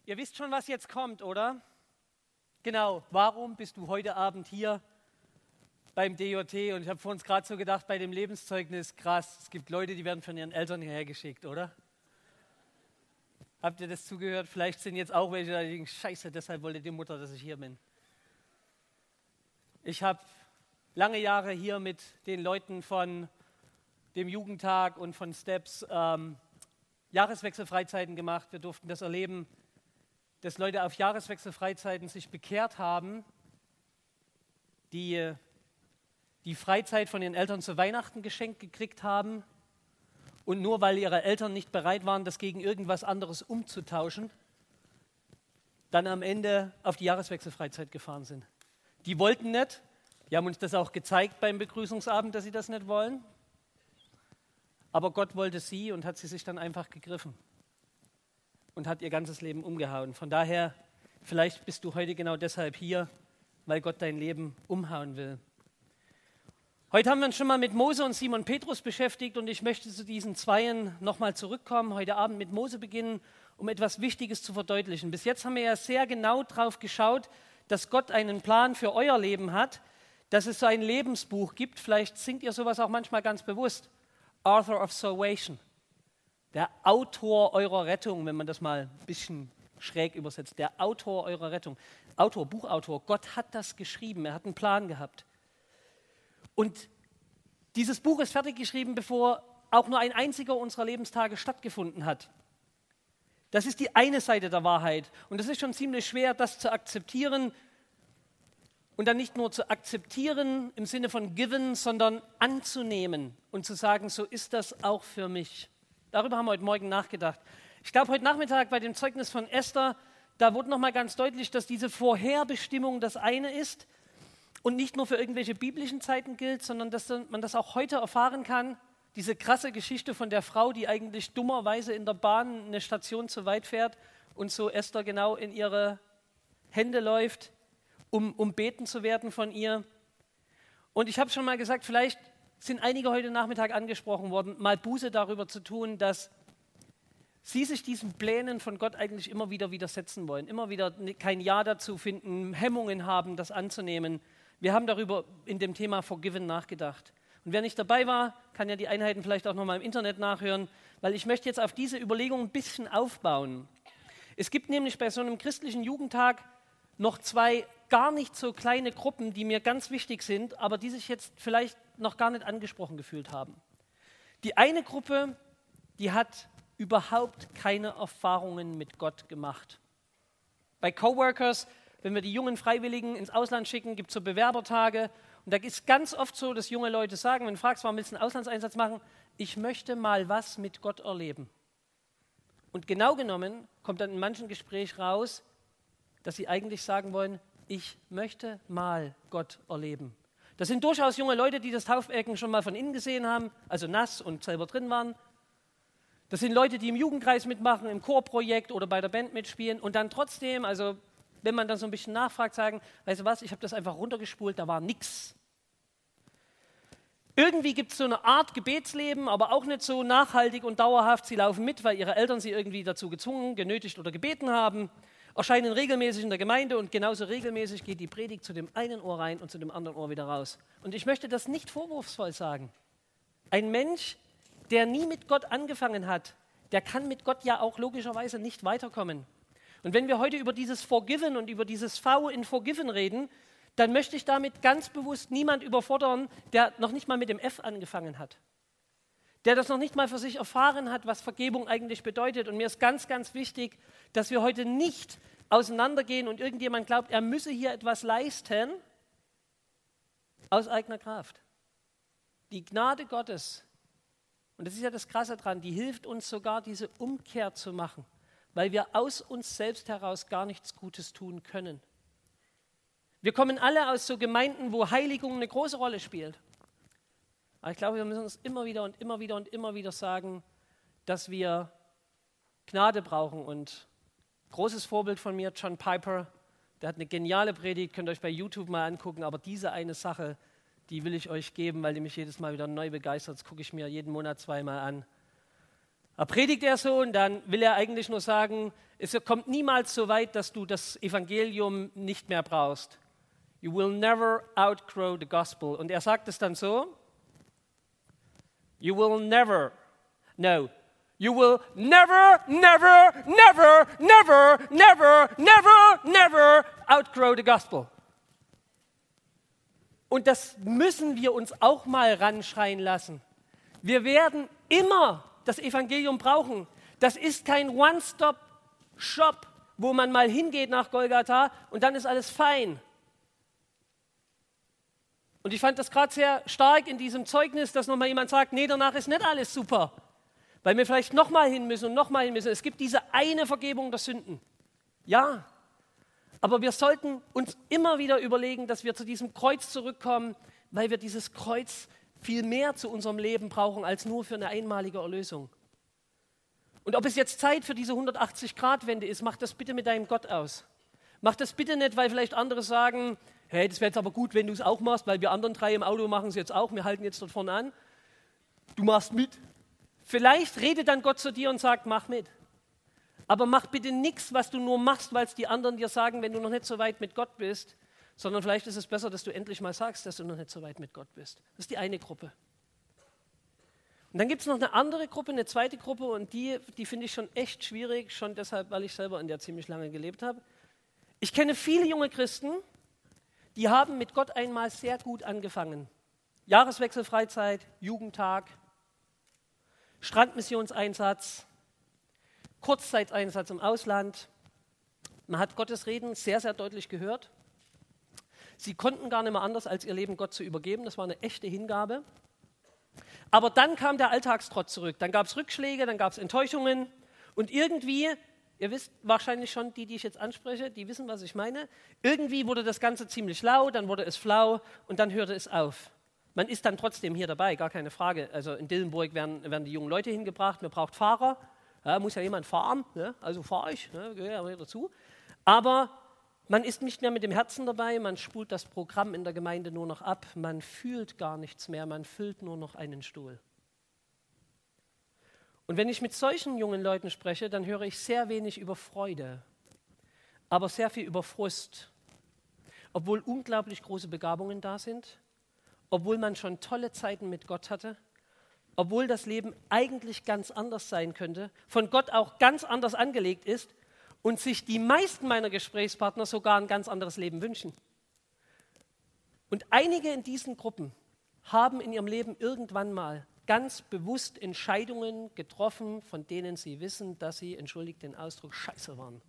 Ihr wisst schon, was jetzt kommt, oder? Genau, warum bist du heute Abend hier beim DJT? Und ich habe vor uns gerade so gedacht, bei dem Lebenszeugnis, krass, es gibt Leute, die werden von ihren Eltern hierher geschickt, oder? Habt ihr das zugehört? Vielleicht sind jetzt auch welche, die denken, scheiße, deshalb wollte die Mutter, dass ich hier bin. Ich habe lange Jahre hier mit den Leuten von dem Jugendtag und von Steps Jahreswechselfreizeiten gemacht. Wir durften das erleben, dass Leute auf Jahreswechselfreizeiten sich bekehrt haben, die die Freizeit von ihren Eltern zu Weihnachten geschenkt gekriegt haben und nur weil ihre Eltern nicht bereit waren, das gegen irgendwas anderes umzutauschen, dann am Ende auf die Jahreswechselfreizeit gefahren sind. Die wollten nicht, die haben uns das auch gezeigt beim Begrüßungsabend, dass sie das nicht wollen, aber Gott wollte sie und hat sie sich dann einfach gegriffen und hat ihr ganzes Leben umgehauen. Von daher, vielleicht bist du heute genau deshalb hier, weil Gott dein Leben umhauen will. Heute haben wir uns schon mal mit Mose und Simon Petrus beschäftigt und ich möchte zu diesen Zweien nochmal zurückkommen, heute Abend mit Mose beginnen, um etwas Wichtiges zu verdeutlichen. Bis jetzt haben wir ja sehr genau drauf geschaut, dass Gott einen Plan für euer Leben hat, dass es so ein Lebensbuch gibt, vielleicht singt ihr sowas auch manchmal ganz bewusst, Author of Salvation, der Autor eurer Rettung, wenn man das mal ein bisschen schräg übersetzt, der Autor eurer Rettung, Buchautor, Gott hat das geschrieben, er hat einen Plan gehabt. Und dieses Buch ist fertig geschrieben, bevor auch nur ein einziger unserer Lebenstage stattgefunden hat. Das ist die eine Seite der Wahrheit. Und es ist schon ziemlich schwer, das zu akzeptieren. Und dann nicht nur zu akzeptieren im Sinne von given, sondern anzunehmen und zu sagen, so ist das auch für mich. Darüber haben wir heute Morgen nachgedacht. Ich glaube, heute Nachmittag bei dem Zeugnis von Esther, da wurde nochmal ganz deutlich, dass diese Vorherbestimmung das eine ist und nicht nur für irgendwelche biblischen Zeiten gilt, sondern dass man das auch heute erfahren kann. Diese krasse Geschichte von der Frau, die eigentlich dummerweise in der Bahn eine Station zu weit fährt und so Esther genau in ihre Hände läuft, um beten zu werden von ihr. Und ich habe schon mal gesagt, vielleicht sind einige heute Nachmittag angesprochen worden, mal Buße darüber zu tun, dass sie sich diesen Plänen von Gott eigentlich immer wieder widersetzen wollen, immer wieder kein Ja dazu finden, Hemmungen haben, das anzunehmen. Wir haben darüber in dem Thema Forgiven nachgedacht. Und wer nicht dabei war, kann ja die Einheiten vielleicht auch nochmal im Internet nachhören, weil ich möchte jetzt auf diese Überlegung ein bisschen aufbauen. Es gibt nämlich bei so einem christlichen Jugendtag noch zwei gar nicht so kleine Gruppen, die mir ganz wichtig sind, aber die sich jetzt vielleicht noch gar nicht angesprochen gefühlt haben. Die eine Gruppe, die hat überhaupt keine Erfahrungen mit Gott gemacht. Bei Coworkers, wenn wir die jungen Freiwilligen ins Ausland schicken, gibt es so Bewerbertage. Und da ist ganz oft so, dass junge Leute sagen, wenn du fragst, warum willst du einen Auslandseinsatz machen, ich möchte mal was mit Gott erleben. Und genau genommen kommt dann in manchen Gesprächen raus, dass sie eigentlich sagen wollen, ich möchte mal Gott erleben. Das sind durchaus junge Leute, die das Taufbecken schon mal von innen gesehen haben, also nass und selber drin waren. Das sind Leute, die im Jugendkreis mitmachen, im Chorprojekt oder bei der Band mitspielen und dann trotzdem, also wenn man dann so ein bisschen nachfragt, sagen, weißt du was, ich habe das einfach runtergespult, da war nichts. Irgendwie gibt es so eine Art Gebetsleben, aber auch nicht so nachhaltig und dauerhaft. Sie laufen mit, weil ihre Eltern sie irgendwie dazu gezwungen, genötigt oder gebeten haben, erscheinen regelmäßig in der Gemeinde und genauso regelmäßig geht die Predigt zu dem einen Ohr rein und zu dem anderen Ohr wieder raus. Und ich möchte das nicht vorwurfsvoll sagen. Ein Mensch, der nie mit Gott angefangen hat, der kann mit Gott ja auch logischerweise nicht weiterkommen. Und wenn wir heute über dieses Forgiven und über dieses V in Forgiven reden, dann möchte ich damit ganz bewusst niemand überfordern, der noch nicht mal mit dem F angefangen hat. Der das noch nicht mal für sich erfahren hat, was Vergebung eigentlich bedeutet. Und mir ist ganz, ganz wichtig, dass wir heute nicht auseinandergehen und irgendjemand glaubt, er müsse hier etwas leisten aus eigener Kraft. Die Gnade Gottes, und das ist ja das Krasse dran, die hilft uns sogar, diese Umkehr zu machen, weil wir aus uns selbst heraus gar nichts Gutes tun können. Wir kommen alle aus so Gemeinden, wo Heiligung eine große Rolle spielt. Aber ich glaube, wir müssen uns immer wieder und immer wieder und immer wieder sagen, dass wir Gnade brauchen. Und großes Vorbild von mir, John Piper, der hat eine geniale Predigt, könnt ihr euch bei YouTube mal angucken, aber diese eine Sache, die will ich euch geben, weil die mich jedes Mal wieder neu begeistert. Das gucke ich mir jeden Monat zweimal an. Da predigt er so und dann will er eigentlich nur sagen, es kommt niemals so weit, dass du das Evangelium nicht mehr brauchst. You will never outgrow the gospel. Und er sagt es dann so, you will never outgrow the gospel. Und das müssen wir uns auch mal ranschreien lassen. Wir werden immer das Evangelium brauchen. Das ist kein One-Stop-Shop, wo man mal hingeht nach Golgatha und dann ist alles fein. Und ich fand das gerade sehr stark in diesem Zeugnis, dass nochmal jemand sagt, nee, danach ist nicht alles super. Weil wir vielleicht nochmal hin müssen und nochmal hin müssen. Es gibt diese eine Vergebung der Sünden. Ja, aber wir sollten uns immer wieder überlegen, dass wir zu diesem Kreuz zurückkommen, weil wir dieses Kreuz viel mehr zu unserem Leben brauchen, als nur für eine einmalige Erlösung. Und ob es jetzt Zeit für diese 180-Grad-Wende ist, mach das bitte mit deinem Gott aus. Mach das bitte nicht, weil vielleicht andere sagen, hey, das wäre jetzt aber gut, wenn du es auch machst, weil wir anderen 3 im Auto machen es jetzt auch, wir halten jetzt dort vorne an. Du machst mit. Vielleicht redet dann Gott zu dir und sagt, mach mit. Aber mach bitte nichts, was du nur machst, weil es die anderen dir sagen, wenn du noch nicht so weit mit Gott bist, sondern vielleicht ist es besser, dass du endlich mal sagst, dass du noch nicht so weit mit Gott bist. Das ist die eine Gruppe. Und dann gibt es noch eine andere Gruppe, eine zweite Gruppe und die finde ich schon echt schwierig, schon deshalb, weil ich selber in der ziemlich lange gelebt habe. Ich kenne viele junge Christen, die haben mit Gott einmal sehr gut angefangen. Jahreswechselfreizeit, Jugendtag, Strandmissionseinsatz, Kurzzeiteinsatz im Ausland. Man hat Gottes Reden sehr, sehr deutlich gehört. Sie konnten gar nicht mehr anders, als ihr Leben Gott zu übergeben. Das war eine echte Hingabe. Aber dann kam der Alltagstrott zurück. Dann gab es Rückschläge, dann gab es Enttäuschungen. Und irgendwie, ihr wisst wahrscheinlich schon, die ich jetzt anspreche, die wissen, was ich meine. Irgendwie wurde das Ganze ziemlich lau, dann wurde es flau und dann hörte es auf. Man ist dann trotzdem hier dabei, gar keine Frage. Also in Dillenburg werden die jungen Leute hingebracht, man braucht Fahrer. Ja, muss ja jemand fahren, ne? Also fahre ich, ne? Gehöre ja dazu. Aber man ist nicht mehr mit dem Herzen dabei, man spult das Programm in der Gemeinde nur noch ab, man fühlt gar nichts mehr, man füllt nur noch einen Stuhl. Und wenn ich mit solchen jungen Leuten spreche, dann höre ich sehr wenig über Freude, aber sehr viel über Frust. Obwohl unglaublich große Begabungen da sind, obwohl man schon tolle Zeiten mit Gott hatte, obwohl das Leben eigentlich ganz anders sein könnte, von Gott auch ganz anders angelegt ist und sich die meisten meiner Gesprächspartner sogar ein ganz anderes Leben wünschen. Und einige in diesen Gruppen haben in ihrem Leben irgendwann mal ganz bewusst Entscheidungen getroffen, von denen sie wissen, dass sie, entschuldigt den Ausdruck, scheiße waren.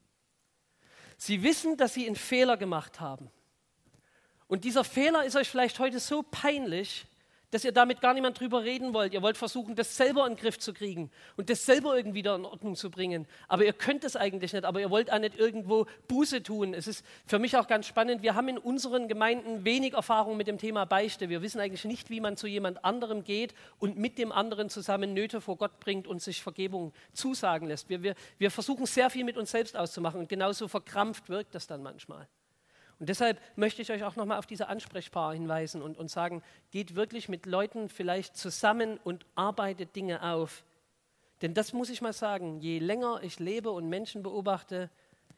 Sie wissen, dass sie einen Fehler gemacht haben. Und dieser Fehler ist euch vielleicht heute so peinlich, dass ihr damit gar niemand drüber reden wollt. Ihr wollt versuchen, das selber in den Griff zu kriegen und das selber irgendwie wieder in Ordnung zu bringen. Aber ihr könnt es eigentlich nicht, aber ihr wollt auch nicht irgendwo Buße tun. Es ist für mich auch ganz spannend, wir haben in unseren Gemeinden wenig Erfahrung mit dem Thema Beichte. Wir wissen eigentlich nicht, wie man zu jemand anderem geht und mit dem anderen zusammen Nöte vor Gott bringt und sich Vergebung zusagen lässt. Wir versuchen sehr viel mit uns selbst auszumachen und genauso verkrampft wirkt das dann manchmal. Und deshalb möchte ich euch auch nochmal auf diese Ansprechpaar hinweisen und sagen, geht wirklich mit Leuten vielleicht zusammen und arbeitet Dinge auf. Denn das muss ich mal sagen, je länger ich lebe und Menschen beobachte,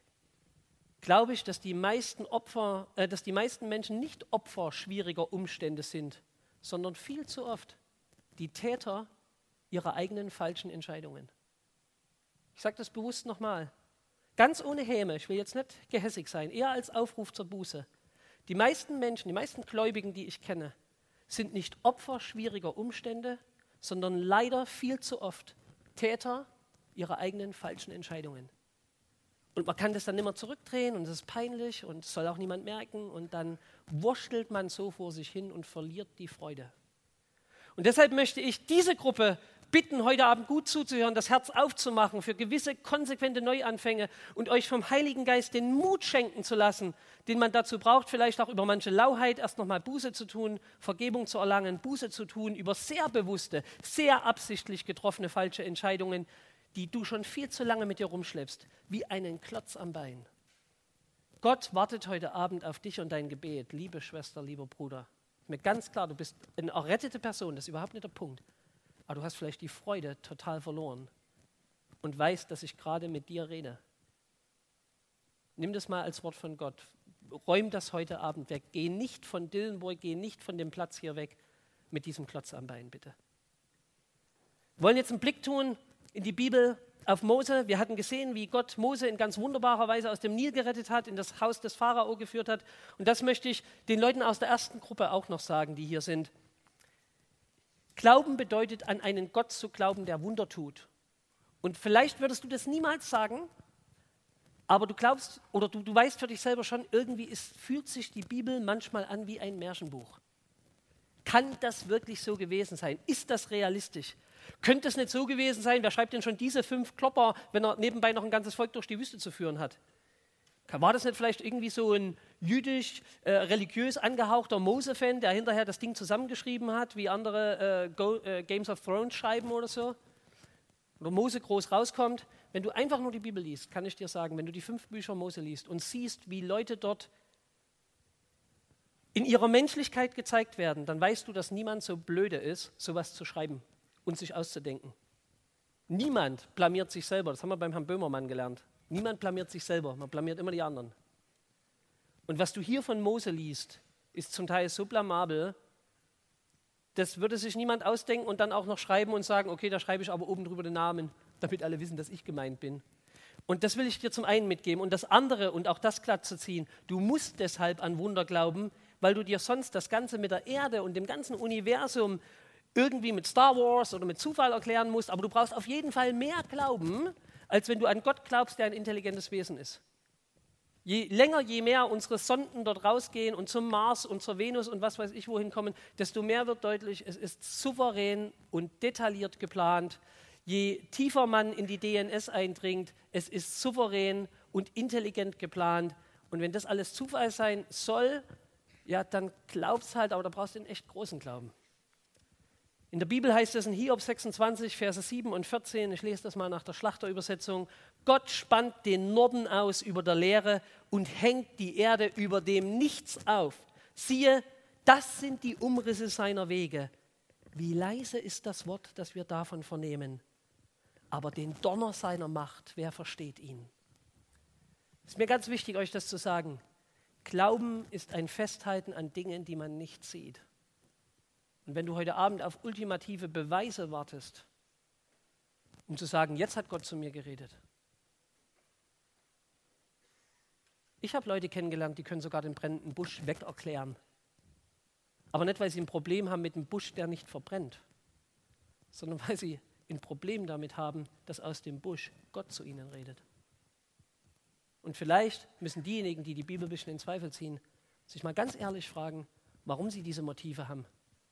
glaube ich, dass die meisten Menschen nicht Opfer schwieriger Umstände sind, sondern viel zu oft die Täter ihrer eigenen falschen Entscheidungen. Ich sage das bewusst nochmal. Ganz ohne Häme, ich will jetzt nicht gehässig sein, eher als Aufruf zur Buße. Die meisten Menschen, die meisten Gläubigen, die ich kenne, sind nicht Opfer schwieriger Umstände, sondern leider viel zu oft Täter ihrer eigenen falschen Entscheidungen. Und man kann das dann nicht mehr zurückdrehen und es ist peinlich und es soll auch niemand merken und dann wurschtelt man so vor sich hin und verliert die Freude. Und deshalb möchte ich diese Gruppe bitten, heute Abend gut zuzuhören, das Herz aufzumachen für gewisse konsequente Neuanfänge und euch vom Heiligen Geist den Mut schenken zu lassen, den man dazu braucht, vielleicht auch über manche Lauheit erst nochmal Buße zu tun, Vergebung zu erlangen, Buße zu tun, über sehr bewusste, sehr absichtlich getroffene falsche Entscheidungen, die du schon viel zu lange mit dir rumschleppst, wie einen Klotz am Bein. Gott wartet heute Abend auf dich und dein Gebet, liebe Schwester, lieber Bruder. Mir ganz klar, du bist eine errettete Person, das ist überhaupt nicht der Punkt. Aber du hast vielleicht die Freude total verloren. und weiß, dass ich gerade mit dir rede. Nimm das mal als Wort von Gott. Räum das heute Abend weg. Geh nicht von Dillenburg, geh nicht von dem Platz hier weg mit diesem Klotz am Bein, bitte. Wir wollen jetzt einen Blick tun in die Bibel auf Mose. Wir hatten gesehen, wie Gott Mose in ganz wunderbarer Weise aus dem Nil gerettet hat, in das Haus des Pharao geführt hat. Und das möchte ich den Leuten aus der ersten Gruppe auch noch sagen, die hier sind. Glauben bedeutet, an einen Gott zu glauben, der Wunder tut. Und vielleicht würdest du das niemals sagen, aber du glaubst oder du weißt für dich selber schon, irgendwie fühlt sich die Bibel manchmal an wie ein Märchenbuch. Kann das wirklich so gewesen sein? Ist das realistisch? Könnte es nicht so gewesen sein? Wer schreibt denn schon diese 5 Klopper, wenn er nebenbei noch ein ganzes Volk durch die Wüste zu führen hat? War das nicht vielleicht irgendwie so ein jüdisch, religiös angehauchter Mose-Fan, der hinterher das Ding zusammengeschrieben hat, wie andere Games of Thrones schreiben oder so? Oder Mose groß rauskommt. Wenn du einfach nur die Bibel liest, kann ich dir sagen, wenn du die 5 Bücher Mose liest und siehst, wie Leute dort in ihrer Menschlichkeit gezeigt werden, dann weißt du, dass niemand so blöde ist, sowas zu schreiben und sich auszudenken. Niemand blamiert sich selber, das haben wir beim Herrn Böhmermann gelernt. Niemand blamiert sich selber, man blamiert immer die anderen. Und was du hier von Mose liest, ist zum Teil so blamabel, das würde sich niemand ausdenken und dann auch noch schreiben und sagen, okay, da schreibe ich aber oben drüber den Namen, damit alle wissen, dass ich gemeint bin. Und das will ich dir zum einen mitgeben. Und das andere, und auch das glatt zu ziehen, du musst deshalb an Wunder glauben, weil du dir sonst das Ganze mit der Erde und dem ganzen Universum irgendwie mit Star Wars oder mit Zufall erklären musst. Aber du brauchst auf jeden Fall mehr Glauben, als wenn du an Gott glaubst, der ein intelligentes Wesen ist. Je länger, je mehr unsere Sonden dort rausgehen und zum Mars und zur Venus und was weiß ich wohin kommen, desto mehr wird deutlich, es ist souverän und detailliert geplant. Je tiefer man in die DNS eindringt, es ist souverän und intelligent geplant. Und wenn das alles Zufall sein soll, ja, dann glaubst halt, aber da brauchst du einen echt großen Glauben. In der Bibel heißt es in Hiob 26, Verse 7 und 14, ich lese das mal nach der Schlachterübersetzung, Gott spannt den Norden aus über der Leere und hängt die Erde über dem Nichts auf. Siehe, das sind die Umrisse seiner Wege. Wie leise ist das Wort, das wir davon vernehmen. Aber den Donner seiner Macht, wer versteht ihn? Es ist mir ganz wichtig, euch das zu sagen. Glauben ist ein Festhalten an Dingen, die man nicht sieht. Und wenn du heute Abend auf ultimative Beweise wartest, um zu sagen, jetzt hat Gott zu mir geredet. Ich habe Leute kennengelernt, die können sogar den brennenden Busch wegerklären. Aber nicht, weil sie ein Problem haben mit einem Busch, der nicht verbrennt, sondern weil sie ein Problem damit haben, dass aus dem Busch Gott zu ihnen redet. Und vielleicht müssen diejenigen, die die Bibel ein bisschen in Zweifel ziehen, sich mal ganz ehrlich fragen, warum sie diese Motive haben.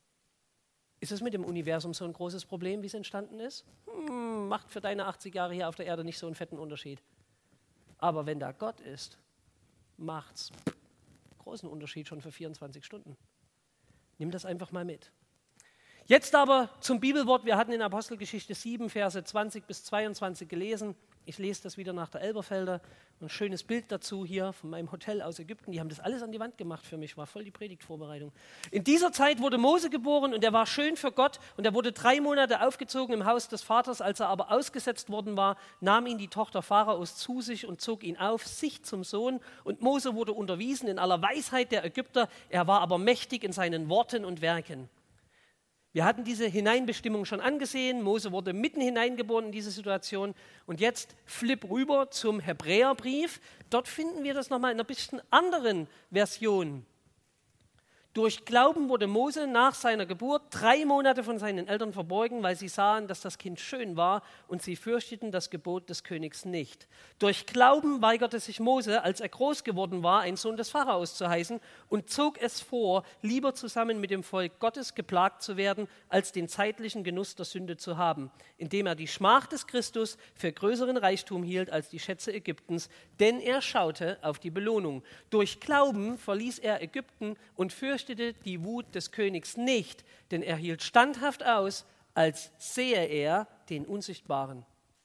Ist es mit dem Universum so ein großes Problem, wie es entstanden ist? Macht für deine 80 Jahre hier auf der Erde nicht so einen fetten Unterschied. Aber wenn da Gott ist, macht's großen Unterschied schon für 24 Stunden. Nimm das einfach mal mit. Jetzt aber zum Bibelwort. Wir hatten in Apostelgeschichte 7, Verse 20 bis 22 gelesen. Ich lese das wieder nach der Elberfelder. Ein schönes Bild dazu hier von meinem Hotel aus Ägypten. Die haben das alles an die Wand gemacht für mich. War voll die Predigtvorbereitung. In dieser Zeit wurde Mose geboren und er war schön für Gott. Und er wurde 3 Monate aufgezogen im Haus des Vaters. Als er aber ausgesetzt worden war, nahm ihn die Tochter Pharaos zu sich und zog ihn auf, sich zum Sohn. Und Mose wurde unterwiesen in aller Weisheit der Ägypter. Er war aber mächtig in seinen Worten und Werken. Wir hatten diese Hineinbestimmung schon angesehen. Mose wurde mitten hineingeboren in diese Situation. Und jetzt flip rüber zum Hebräerbrief. Dort finden wir das nochmal in einer bisschen anderen Version. Durch Glauben wurde Mose nach seiner Geburt 3 Monate von seinen Eltern verborgen, weil sie sahen, dass das Kind schön war und sie fürchteten das Gebot des Königs nicht. Durch Glauben weigerte sich Mose, als er groß geworden war, ein Sohn des Pharaos zu heißen und zog es vor, lieber zusammen mit dem Volk Gottes geplagt zu werden, als den zeitlichen Genuss der Sünde zu haben, indem er die Schmach des Christus für größeren Reichtum hielt als die Schätze Ägyptens, denn er schaute auf die Belohnung. Durch Glauben verließ er Ägypten und fürchtete die Wut des Königs nicht, denn er hielt standhaft aus, als sehe er den Unsichtbaren.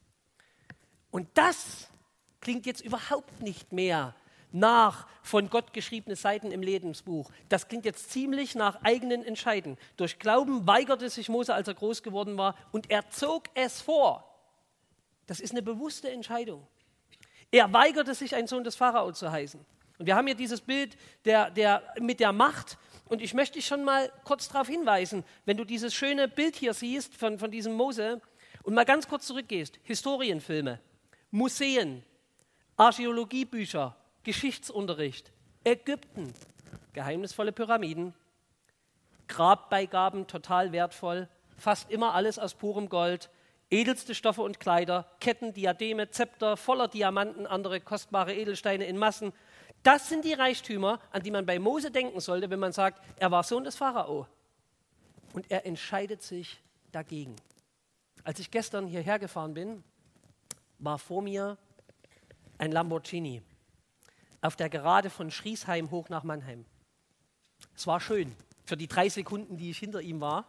Und das klingt jetzt überhaupt nicht mehr nach von Gott geschriebene Seiten im Lebensbuch. Das klingt jetzt ziemlich nach eigenen Entscheiden. Durch Glauben weigerte sich Mose, als er groß geworden war, und er zog es vor. Das ist eine bewusste Entscheidung. Er weigerte sich, ein Sohn des Pharao zu heißen. Und wir haben hier dieses Bild mit der Macht. Und ich möchte dich schon mal kurz darauf hinweisen, wenn du dieses schöne Bild hier siehst von diesem Mose und mal ganz kurz zurückgehst. Historienfilme, Museen, Archäologiebücher, Geschichtsunterricht, Ägypten, geheimnisvolle Pyramiden, Grabbeigaben total wertvoll, fast immer alles aus purem Gold, edelste Stoffe und Kleider, Ketten, Diademe, Zepter voller Diamanten, andere kostbare Edelsteine in Massen. Das sind die Reichtümer, an die man bei Mose denken sollte, wenn man sagt, er war Sohn des Pharao. Und er entscheidet sich dagegen. Als ich gestern hierher gefahren bin, war vor mir ein Lamborghini auf der Gerade von Schriesheim hoch nach Mannheim. Es war schön. Für die 3 Sekunden, die ich hinter ihm war,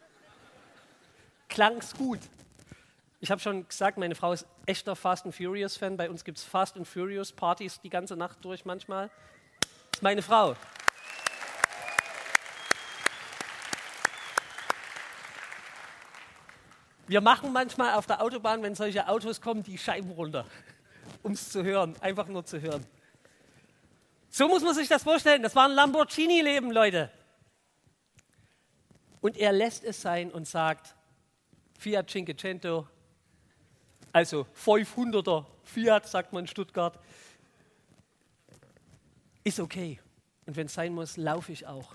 klang es gut. Ich habe schon gesagt, meine Frau ist echter Fast and Furious Fan. Bei uns gibt es Fast and Furious Partys die ganze Nacht durch manchmal. Das ist meine Frau. Wir machen manchmal auf der Autobahn, wenn solche Autos kommen, die Scheiben runter, um es zu hören, einfach nur zu hören. So muss man sich das vorstellen. Das war ein Lamborghini-Leben, Leute. Und er lässt es sein und sagt, Fiat Cinquecento, also 500er Fiat, sagt man in Stuttgart, ist okay. Und wenn es sein muss, laufe ich auch.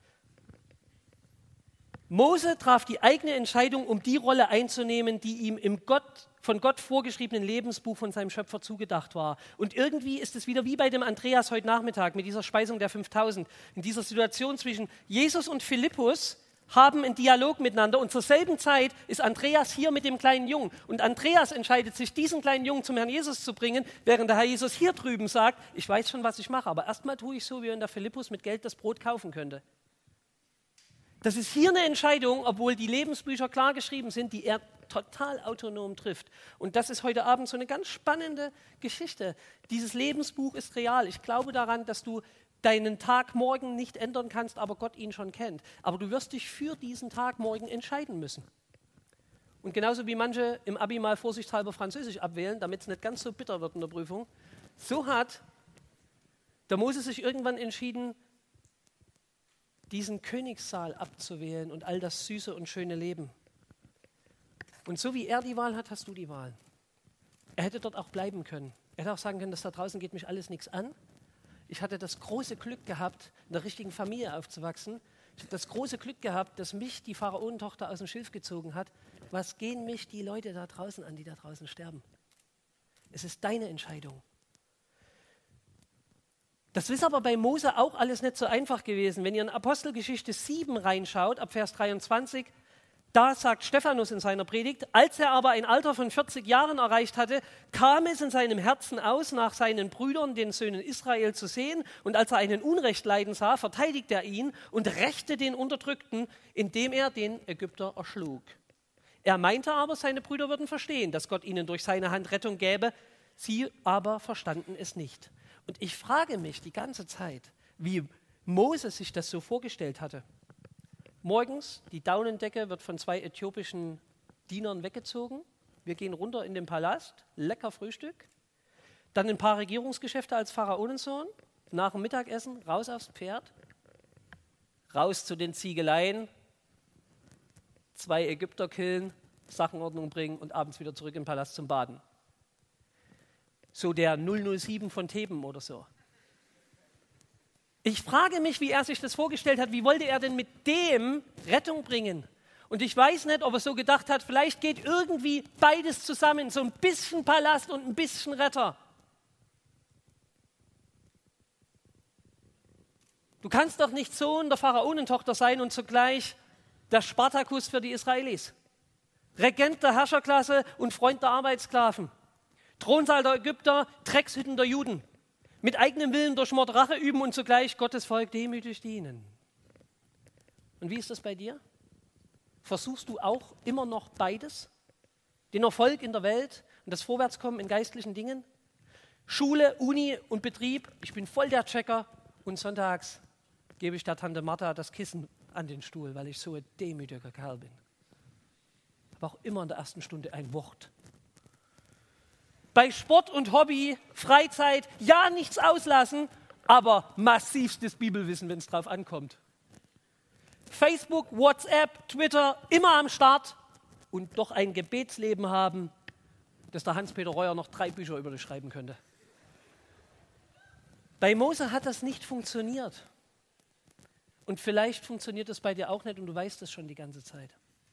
Mose traf die eigene Entscheidung, um die Rolle einzunehmen, die ihm im von Gott vorgeschriebenen Lebensbuch von seinem Schöpfer zugedacht war. Und irgendwie ist es wieder wie bei dem Andreas heute Nachmittag mit dieser Speisung der 5000. In dieser Situation zwischen Jesus und Philippus haben einen Dialog miteinander und zur selben Zeit ist Andreas hier mit dem kleinen Jungen. Und Andreas entscheidet sich, diesen kleinen Jungen zum Herrn Jesus zu bringen, während der Herr Jesus hier drüben sagt, ich weiß schon, was ich mache, aber erstmal tue ich so, wie wenn der Philippus mit Geld das Brot kaufen könnte. Das ist hier eine Entscheidung, obwohl die Lebensbücher klar geschrieben sind, die er total autonom trifft. Und das ist heute Abend so eine ganz spannende Geschichte. Dieses Lebensbuch ist real. Ich glaube daran, dass du deinen Tag morgen nicht ändern kannst, aber Gott ihn schon kennt. Aber du wirst dich für diesen Tag morgen entscheiden müssen. Und genauso wie manche im Abi mal vorsichtshalber Französisch abwählen, damit es nicht ganz so bitter wird in der Prüfung, so hat der Mose sich irgendwann entschieden, diesen Königssaal abzuwählen und all das süße und schöne Leben. Und so wie er die Wahl hat, hast du die Wahl. Er hätte dort auch bleiben können. Er hätte auch sagen können, das da draußen geht mich alles nichts an. Ich hatte das große Glück gehabt, in der richtigen Familie aufzuwachsen. Ich habe das große Glück gehabt, dass mich die Pharaonentochter aus dem Schilf gezogen hat. Was gehen mich die Leute da draußen an, die da draußen sterben? Es ist deine Entscheidung. Das ist aber bei Mose auch alles nicht so einfach gewesen. Wenn ihr in Apostelgeschichte 7 reinschaut, ab Vers 23, da sagt Stephanus in seiner Predigt, als er aber ein Alter von 40 Jahren erreicht hatte, kam es in seinem Herzen aus, nach seinen Brüdern, den Söhnen Israel, zu sehen. Und als er einen Unrecht leiden sah, verteidigte er ihn und rächte den Unterdrückten, indem er den Ägypter erschlug. Er meinte aber, seine Brüder würden verstehen, dass Gott ihnen durch seine Hand Rettung gäbe. Sie aber verstanden es nicht. Und ich frage mich die ganze Zeit, wie Mose sich das so vorgestellt hatte. Morgens, die Daunendecke wird von 2 äthiopischen Dienern weggezogen. Wir gehen runter in den Palast, lecker Frühstück. Dann ein paar Regierungsgeschäfte als Pharaonensohn. Nach dem Mittagessen raus aufs Pferd, raus zu den Ziegeleien, 2 Ägypter killen, Sachenordnung bringen und abends wieder zurück in den Palast zum Baden. So der 007 von Theben oder so. Ich frage mich, wie er sich das vorgestellt hat. Wie wollte er denn mit dem Rettung bringen? Und ich weiß nicht, ob er so gedacht hat, vielleicht geht irgendwie beides zusammen, so ein bisschen Palast und ein bisschen Retter. Du kannst doch nicht Sohn der Pharaonentochter sein und zugleich der Spartakus für die Israelis. Regent der Herrscherklasse und Freund der Arbeitssklaven. Thronsaal der Ägypter, Dreckshütten der Juden. Mit eigenem Willen durch Mord Rache üben und zugleich Gottes Volk demütig dienen. Und wie ist das bei dir? Versuchst du auch immer noch beides? Den Erfolg in der Welt und das Vorwärtskommen in geistlichen Dingen? Schule, Uni und Betrieb, ich bin voll der Checker und sonntags gebe ich der Tante Martha das Kissen an den Stuhl, weil ich so ein demütiger Kerl bin. Aber auch immer in der ersten Stunde ein Wort. Bei Sport und Hobby, Freizeit, ja, nichts auslassen, aber massivstes Bibelwissen, wenn es drauf ankommt. Facebook, WhatsApp, Twitter, immer am Start und doch ein Gebetsleben haben, dass der Hans-Peter Reuer noch 3 Bücher über dich schreiben könnte. Bei Mose hat das nicht funktioniert. Und vielleicht funktioniert das bei dir auch nicht und du weißt es schon die ganze Zeit.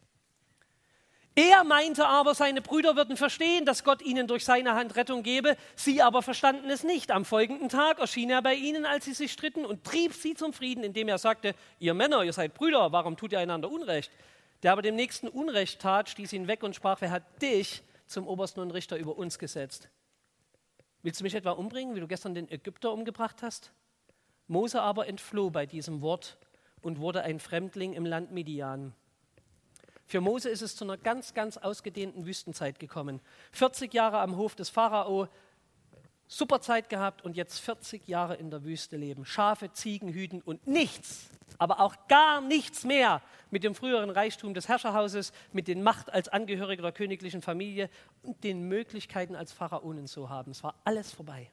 Er meinte aber, seine Brüder würden verstehen, dass Gott ihnen durch seine Hand Rettung gebe. Sie aber verstanden es nicht. Am folgenden Tag erschien er bei ihnen, als sie sich stritten, und trieb sie zum Frieden, indem er sagte: Ihr Männer, ihr seid Brüder, warum tut ihr einander Unrecht? Der aber dem Nächsten Unrecht tat, stieß ihn weg und sprach: Wer hat dich zum Obersten und Richter über uns gesetzt? Willst du mich etwa umbringen, wie du gestern den Ägypter umgebracht hast? Mose aber entfloh bei diesem Wort und wurde ein Fremdling im Land Midian. Für Mose ist es zu einer ganz, ganz ausgedehnten Wüstenzeit gekommen. 40 Jahre am Hof des Pharao, super Zeit gehabt und jetzt 40 Jahre in der Wüste leben. Schafe, Ziegen hüten und nichts, aber auch gar nichts mehr mit dem früheren Reichtum des Herrscherhauses, mit den Macht als Angehöriger der königlichen Familie und den Möglichkeiten als Pharaonen zu haben. Es war alles vorbei.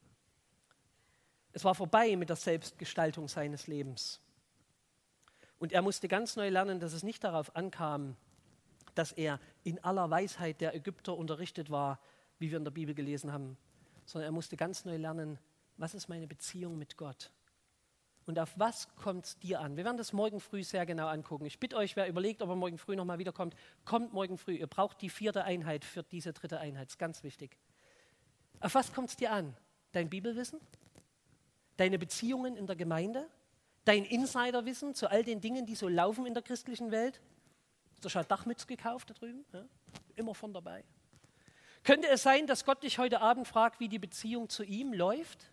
Es war vorbei mit der Selbstgestaltung seines Lebens. Und er musste ganz neu lernen, dass es nicht darauf ankam, dass er in aller Weisheit der Ägypter unterrichtet war, wie wir in der Bibel gelesen haben, sondern er musste ganz neu lernen, was ist meine Beziehung mit Gott? Und auf was kommt es dir an? Wir werden das morgen früh sehr genau angucken. Ich bitte euch, wer überlegt, ob er morgen früh nochmal wiederkommt, kommt morgen früh. Ihr braucht die 4. Einheit für diese 3. Einheit. Das ist ganz wichtig. Auf was kommt es dir an? Dein Bibelwissen? Deine Beziehungen in der Gemeinde? Dein Insiderwissen zu all den Dingen, die so laufen in der christlichen Welt? Hast du schon Dachmütze gekauft da drüben? Ja? Immer von dabei. Könnte es sein, dass Gott dich heute Abend fragt, wie die Beziehung zu ihm läuft?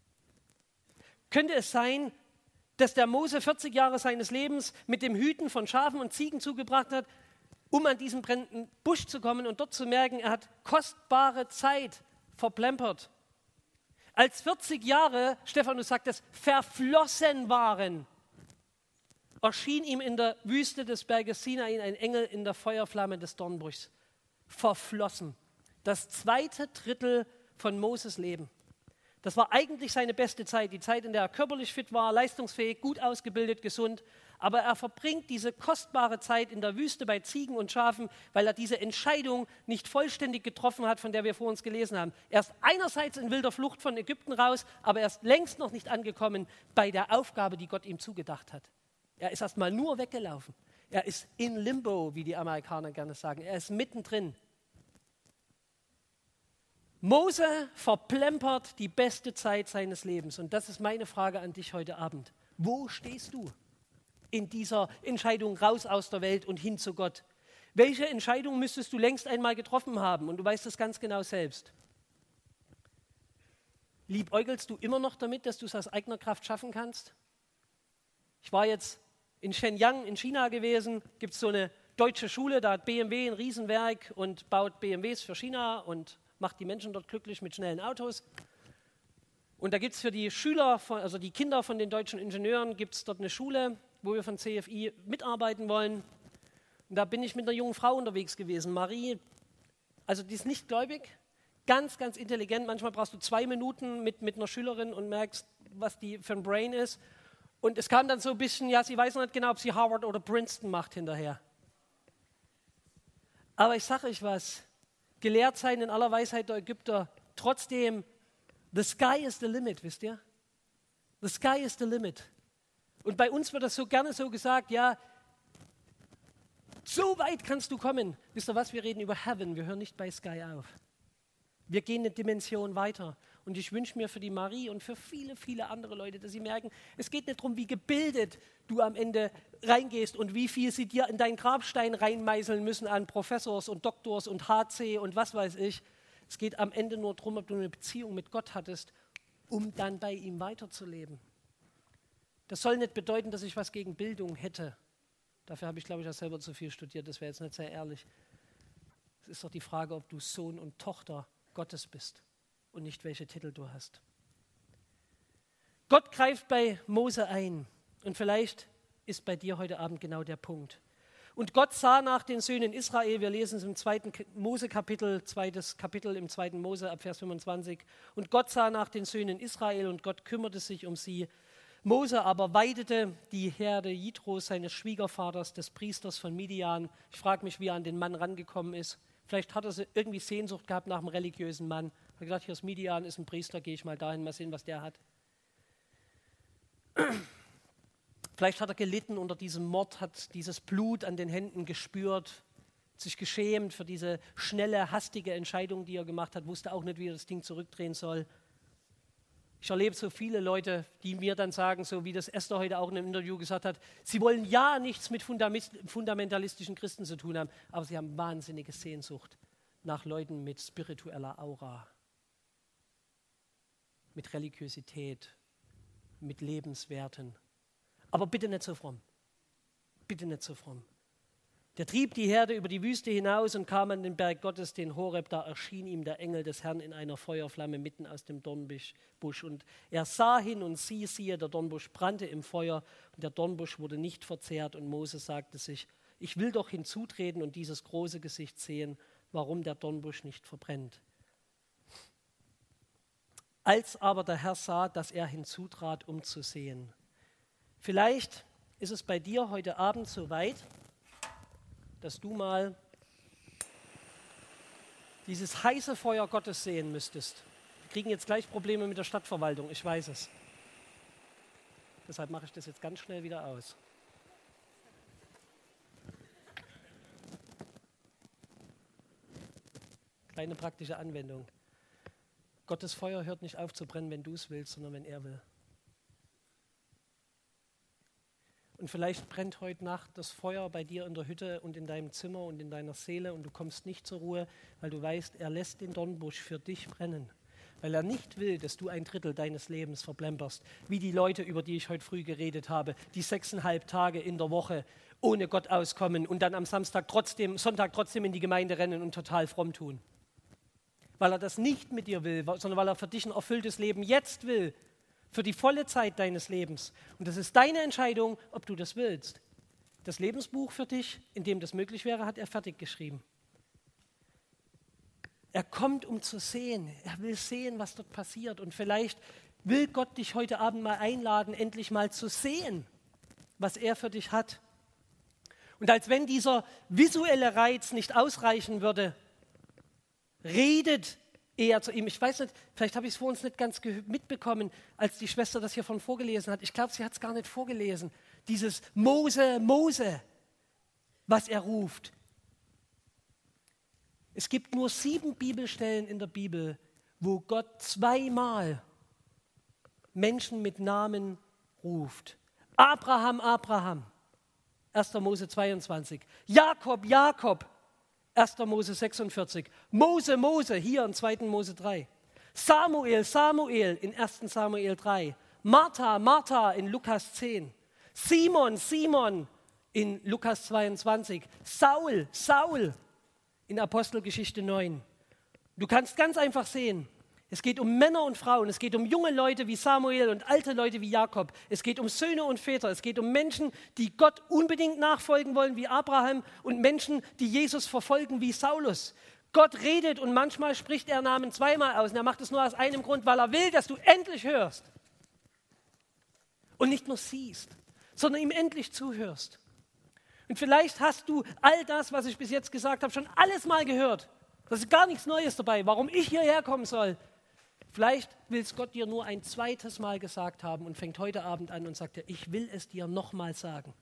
Könnte es sein, dass der Mose 40 Jahre seines Lebens mit dem Hüten von Schafen und Ziegen zugebracht hat, um an diesen brennenden Busch zu kommen und dort zu merken, er hat kostbare Zeit verplempert. Als 40 Jahre, Stephanus sagt es, verflossen waren, erschien ihm in der Wüste des Berges Sinai ein Engel in der Feuerflamme des Dornbuschs. Verflossen. Das 2. Drittel von Moses Leben. Das war eigentlich seine beste Zeit, die Zeit, in der er körperlich fit war, leistungsfähig, gut ausgebildet, gesund. Aber er verbringt diese kostbare Zeit in der Wüste bei Ziegen und Schafen, weil er diese Entscheidung nicht vollständig getroffen hat, von der wir vor uns gelesen haben. Er ist einerseits in wilder Flucht von Ägypten raus, aber er ist längst noch nicht angekommen bei der Aufgabe, die Gott ihm zugedacht hat. Er ist erst mal nur weggelaufen. Er ist in Limbo, wie die Amerikaner gerne sagen. Er ist mittendrin. Mose verplempert die beste Zeit seines Lebens. Und das ist meine Frage an dich heute Abend. Wo stehst du in dieser Entscheidung raus aus der Welt und hin zu Gott? Welche Entscheidung müsstest du längst einmal getroffen haben? Und du weißt das ganz genau selbst. Liebäugelst du immer noch damit, dass du es aus eigener Kraft schaffen kannst? Ich war jetzt in Shenyang in China gewesen, gibt es so eine deutsche Schule, da hat BMW ein Riesenwerk und baut BMWs für China und macht die Menschen dort glücklich mit schnellen Autos. Und da gibt es für die Schüler, also die Kinder von den deutschen Ingenieuren, gibt es dort eine Schule, wo wir von CFI mitarbeiten wollen. Und da bin ich mit einer jungen Frau unterwegs gewesen, Marie. Also die ist nicht gläubig, ganz, ganz intelligent. Manchmal brauchst du 2 Minuten mit einer Schülerin und merkst, was die für ein Brain ist. Und es kam dann so ein bisschen, ja, sie weiß noch nicht genau, ob sie Harvard oder Princeton macht hinterher. Aber ich sage euch was, gelehrt sein in aller Weisheit der Ägypter, trotzdem, the sky is the limit, wisst ihr? The sky is the limit. Und bei uns wird das so gerne so gesagt, ja, so weit kannst du kommen. Wisst ihr was, wir reden über Heaven, wir hören nicht bei Sky auf. Wir gehen eine Dimension weiter. Und ich wünsche mir für die Marie und für viele, viele andere Leute, dass sie merken, es geht nicht darum, wie gebildet du am Ende reingehst und wie viel sie dir in deinen Grabstein reinmeißeln müssen an Professors und Doktors und HC und was weiß ich. Es geht am Ende nur darum, ob du eine Beziehung mit Gott hattest, um dann bei ihm weiterzuleben. Das soll nicht bedeuten, dass ich was gegen Bildung hätte. Dafür habe ich, glaube ich, auch selber zu viel studiert. Das wäre jetzt nicht sehr ehrlich. Es ist doch die Frage, ob du Sohn und Tochter Gottes bist und nicht, welche Titel du hast. Gott greift bei Mose ein und vielleicht ist bei dir heute Abend genau der Punkt. Und Gott sah nach den Söhnen Israel, wir lesen es im 2. Mose-Kapitel, 2. Kapitel im 2. Mose ab Vers 25. Und Gott sah nach den Söhnen Israel und Gott kümmerte sich um sie. Mose aber weidete die Herde Jitros, seines Schwiegervaters, des Priesters von Midian. Ich frage mich, wie er an den Mann rangekommen ist. Vielleicht hat er irgendwie Sehnsucht gehabt nach einem religiösen Mann. Er hat gesagt, hier ist Midian, ist ein Priester, gehe ich mal dahin, mal sehen, was der hat. Vielleicht hat er gelitten unter diesem Mord, hat dieses Blut an den Händen gespürt, sich geschämt für diese schnelle, hastige Entscheidung, die er gemacht hat, wusste auch nicht, wie er das Ding zurückdrehen soll. Ich erlebe so viele Leute, die mir dann sagen, so wie das Esther heute auch in einem Interview gesagt hat, sie wollen ja nichts mit fundamentalistischen Christen zu tun haben, aber sie haben wahnsinnige Sehnsucht nach Leuten mit spiritueller Aura, mit Religiosität, mit Lebenswerten. Aber bitte nicht so fromm. Bitte nicht so fromm. Der trieb die Herde über die Wüste hinaus und kam an den Berg Gottes, den Horeb. Da erschien ihm der Engel des Herrn in einer Feuerflamme mitten aus dem Dornbusch. Und er sah hin und siehe, der Dornbusch brannte im Feuer und der Dornbusch wurde nicht verzehrt. Und Mose sagte sich, ich will doch hinzutreten und dieses große Gesicht sehen, warum der Dornbusch nicht verbrennt. Als aber der Herr sah, dass er hinzutrat, um zu sehen. Vielleicht ist es bei dir heute Abend so weit, dass du mal dieses heiße Feuer Gottes sehen müsstest. Wir kriegen jetzt gleich Probleme mit der Stadtverwaltung, ich weiß es. Deshalb mache ich das jetzt ganz schnell wieder aus. Kleine praktische Anwendung. Gottes Feuer hört nicht auf zu brennen, wenn du es willst, sondern wenn er will. Und vielleicht brennt heute Nacht das Feuer bei dir in der Hütte und in deinem Zimmer und in deiner Seele und du kommst nicht zur Ruhe, weil du weißt, er lässt den Dornbusch für dich brennen. Weil er nicht will, dass du 1/3 deines Lebens verplemperst, wie die Leute, über die ich heute früh geredet habe, die 6,5 Tage in der Woche ohne Gott auskommen und dann am Sonntag trotzdem in die Gemeinde rennen und total fromm tun. Weil er das nicht mit dir will, sondern weil er für dich ein erfülltes Leben jetzt will, für die volle Zeit deines Lebens. Und das ist deine Entscheidung, ob du das willst. Das Lebensbuch für dich, in dem das möglich wäre, hat er fertig geschrieben. Er kommt, um zu sehen. Er will sehen, was dort passiert. Und vielleicht will Gott dich heute Abend mal einladen, endlich mal zu sehen, was er für dich hat. Und als wenn dieser visuelle Reiz nicht ausreichen würde, redet eher zu ihm. Ich weiß nicht, vielleicht habe ich es vor uns nicht ganz mitbekommen, als die Schwester das hier von vorgelesen hat. Ich glaube, sie hat es gar nicht vorgelesen. Dieses Mose, Mose, was er ruft. Es gibt nur 7 Bibelstellen in der Bibel, wo Gott 2-mal Menschen mit Namen ruft. Abraham, Abraham, 1. Mose 22. Jakob, Jakob, 1. Mose 46. Mose, Mose, hier in 2. Mose 3. Samuel, Samuel in 1. Samuel 3. Martha, Martha in Lukas 10. Simon, Simon in Lukas 22. Saul, Saul in Apostelgeschichte 9. Du kannst ganz einfach sehen, es geht um Männer und Frauen, es geht um junge Leute wie Samuel und alte Leute wie Jakob. Es geht um Söhne und Väter, es geht um Menschen, die Gott unbedingt nachfolgen wollen wie Abraham und Menschen, die Jesus verfolgen wie Saulus. Gott redet und manchmal spricht er Namen 2-mal aus und er macht es nur aus einem Grund, weil er will, dass du endlich hörst. Und nicht nur siehst, sondern ihm endlich zuhörst. Und vielleicht hast du all das, was ich bis jetzt gesagt habe, schon alles mal gehört. Das ist gar nichts Neues dabei, warum ich hierher kommen soll. Vielleicht will es Gott dir nur ein 2. Mal gesagt haben und fängt heute Abend an und sagt dir, ich will es dir nochmal sagen.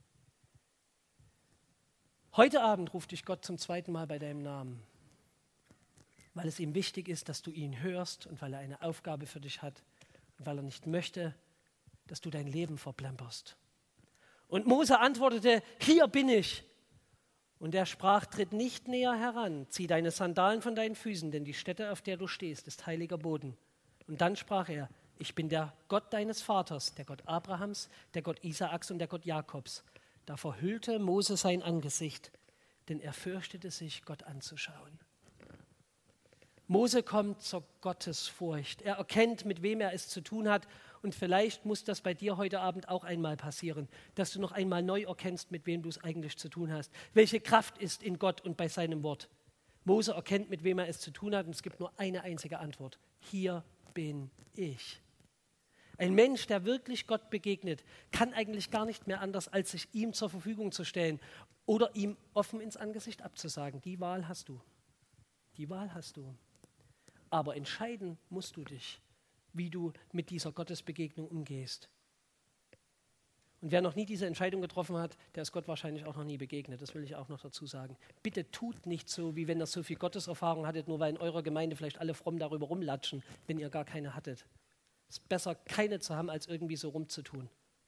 Heute Abend ruft dich Gott zum 2. Mal bei deinem Namen, weil es ihm wichtig ist, dass du ihn hörst und weil er eine Aufgabe für dich hat und weil er nicht möchte, dass du dein Leben verplemperst. Und Mose antwortete, hier bin ich. Und er sprach, tritt nicht näher heran, zieh deine Sandalen von deinen Füßen, denn die Stätte, auf der du stehst, ist heiliger Boden. Und dann sprach er, ich bin der Gott deines Vaters, der Gott Abrahams, der Gott Isaaks und der Gott Jakobs. Da verhüllte Mose sein Angesicht, denn er fürchtete sich, Gott anzuschauen. Mose kommt zur Gottesfurcht. Er erkennt, mit wem er es zu tun hat. Und vielleicht muss das bei dir heute Abend auch einmal passieren, dass du noch einmal neu erkennst, mit wem du es eigentlich zu tun hast. Welche Kraft ist in Gott und bei seinem Wort? Mose erkennt, mit wem er es zu tun hat. Und es gibt nur eine einzige Antwort. Hier bin ich. Ein Mensch, der wirklich Gott begegnet, kann eigentlich gar nicht mehr anders, als sich ihm zur Verfügung zu stellen oder ihm offen ins Angesicht abzusagen. Die Wahl hast du. Die Wahl hast du. Aber entscheiden musst du dich, wie du mit dieser Gottesbegegnung umgehst. Und wer noch nie diese Entscheidung getroffen hat, der ist Gott wahrscheinlich auch noch nie begegnet. Das will ich auch noch dazu sagen. Bitte tut nicht so, wie wenn ihr so viel Gotteserfahrung hattet, nur weil in eurer Gemeinde vielleicht alle fromm darüber rumlatschen, wenn ihr gar keine hattet. Es ist besser, keine zu haben, als irgendwie so rumzutun.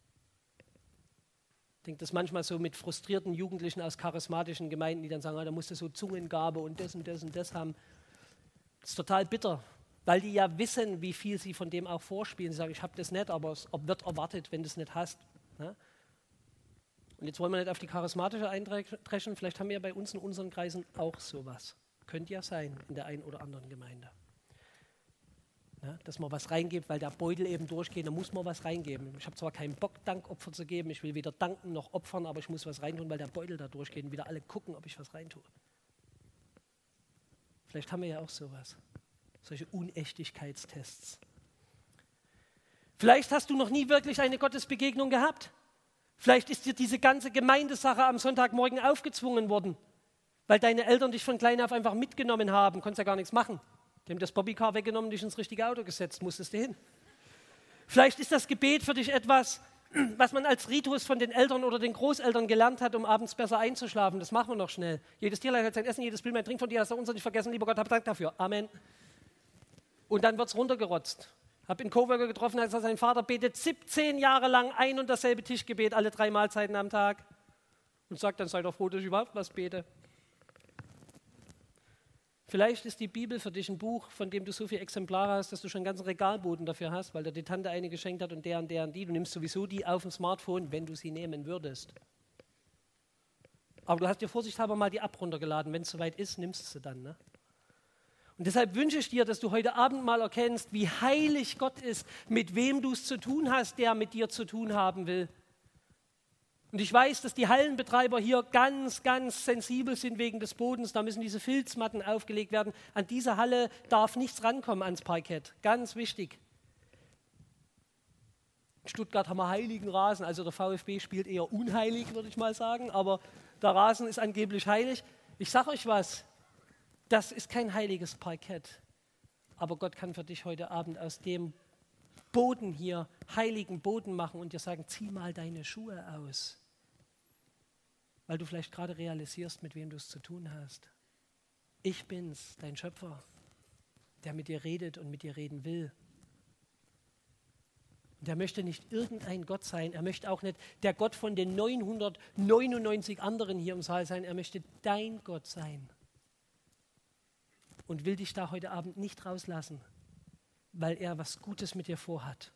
Ich denke, das manchmal so mit frustrierten Jugendlichen aus charismatischen Gemeinden, die dann sagen, da musst du so Zungengabe und das und das und das haben. Das ist total bitter, weil die ja wissen, wie viel sie von dem auch vorspielen. Sie sagen, ich habe das nicht, aber es wird erwartet, wenn du es nicht hast. Ja? Und jetzt wollen wir nicht auf die charismatische eindreschen, vielleicht haben wir ja bei uns in unseren Kreisen auch sowas. Könnte ja sein in der einen oder anderen Gemeinde. Ja, dass man was reingibt, weil der Beutel eben durchgeht, da muss man was reingeben. Ich habe zwar keinen Bock, Dankopfer zu geben, ich will weder danken noch opfern, aber ich muss was reintun, weil der Beutel da durchgeht und wieder alle gucken, ob ich was reintue. Vielleicht haben wir ja auch sowas, solche Unechtigkeitstests. Vielleicht hast du noch nie wirklich eine Gottesbegegnung gehabt. Vielleicht ist dir diese ganze Gemeindesache am Sonntagmorgen aufgezwungen worden, weil deine Eltern dich von klein auf einfach mitgenommen haben, konntest ja gar nichts machen. Die haben das Bobbycar weggenommen, dich ins richtige Auto gesetzt, musstest du hin. Vielleicht ist das Gebet für dich etwas, was man als Ritus von den Eltern oder den Großeltern gelernt hat, um abends besser einzuschlafen. Das machen wir noch schnell. Jedes Tierlein hat sein Essen, jedes Bild mein Trink von dir, hast du uns nicht vergessen. Lieber Gott, hab Dank dafür. Amen. Und dann wird es runtergerotzt. Habe einen Coworker getroffen, als sein Vater betet 17 Jahre lang ein und dasselbe Tischgebet, alle 3 Mahlzeiten am Tag. Und sagt, dann sei doch froh, dass ich überhaupt was bete. Vielleicht ist die Bibel für dich ein Buch, von dem du so viele Exemplare hast, dass du schon einen ganzen Regalboden dafür hast, weil dir die Tante eine geschenkt hat und der und der und die. Du nimmst sowieso die auf dem Smartphone, wenn du sie nehmen würdest. Aber du hast dir vorsichtshalber mal die App runtergeladen. Wenn es soweit ist, nimmst du sie dann. Ne? Und deshalb wünsche ich dir, dass du heute Abend mal erkennst, wie heilig Gott ist, mit wem du es zu tun hast, der mit dir zu tun haben will. Und ich weiß, dass die Hallenbetreiber hier ganz, ganz sensibel sind wegen des Bodens. Da müssen diese Filzmatten aufgelegt werden. An diese Halle darf nichts rankommen ans Parkett. Ganz wichtig. In Stuttgart haben wir heiligen Rasen. Also der VfB spielt eher unheilig, würde ich mal sagen. Aber der Rasen ist angeblich heilig. Ich sage euch was, das ist kein heiliges Parkett. Aber Gott kann für dich heute Abend aus dem Boden hier heiligen Boden machen und dir sagen, zieh mal deine Schuhe aus. Weil du vielleicht gerade realisierst, mit wem du es zu tun hast. Ich bin's, dein Schöpfer, der mit dir redet und mit dir reden will. Und er möchte nicht irgendein Gott sein, er möchte auch nicht der Gott von den 999 anderen hier im Saal sein, er möchte dein Gott sein. Und will dich da heute Abend nicht rauslassen, weil er was Gutes mit dir vorhat.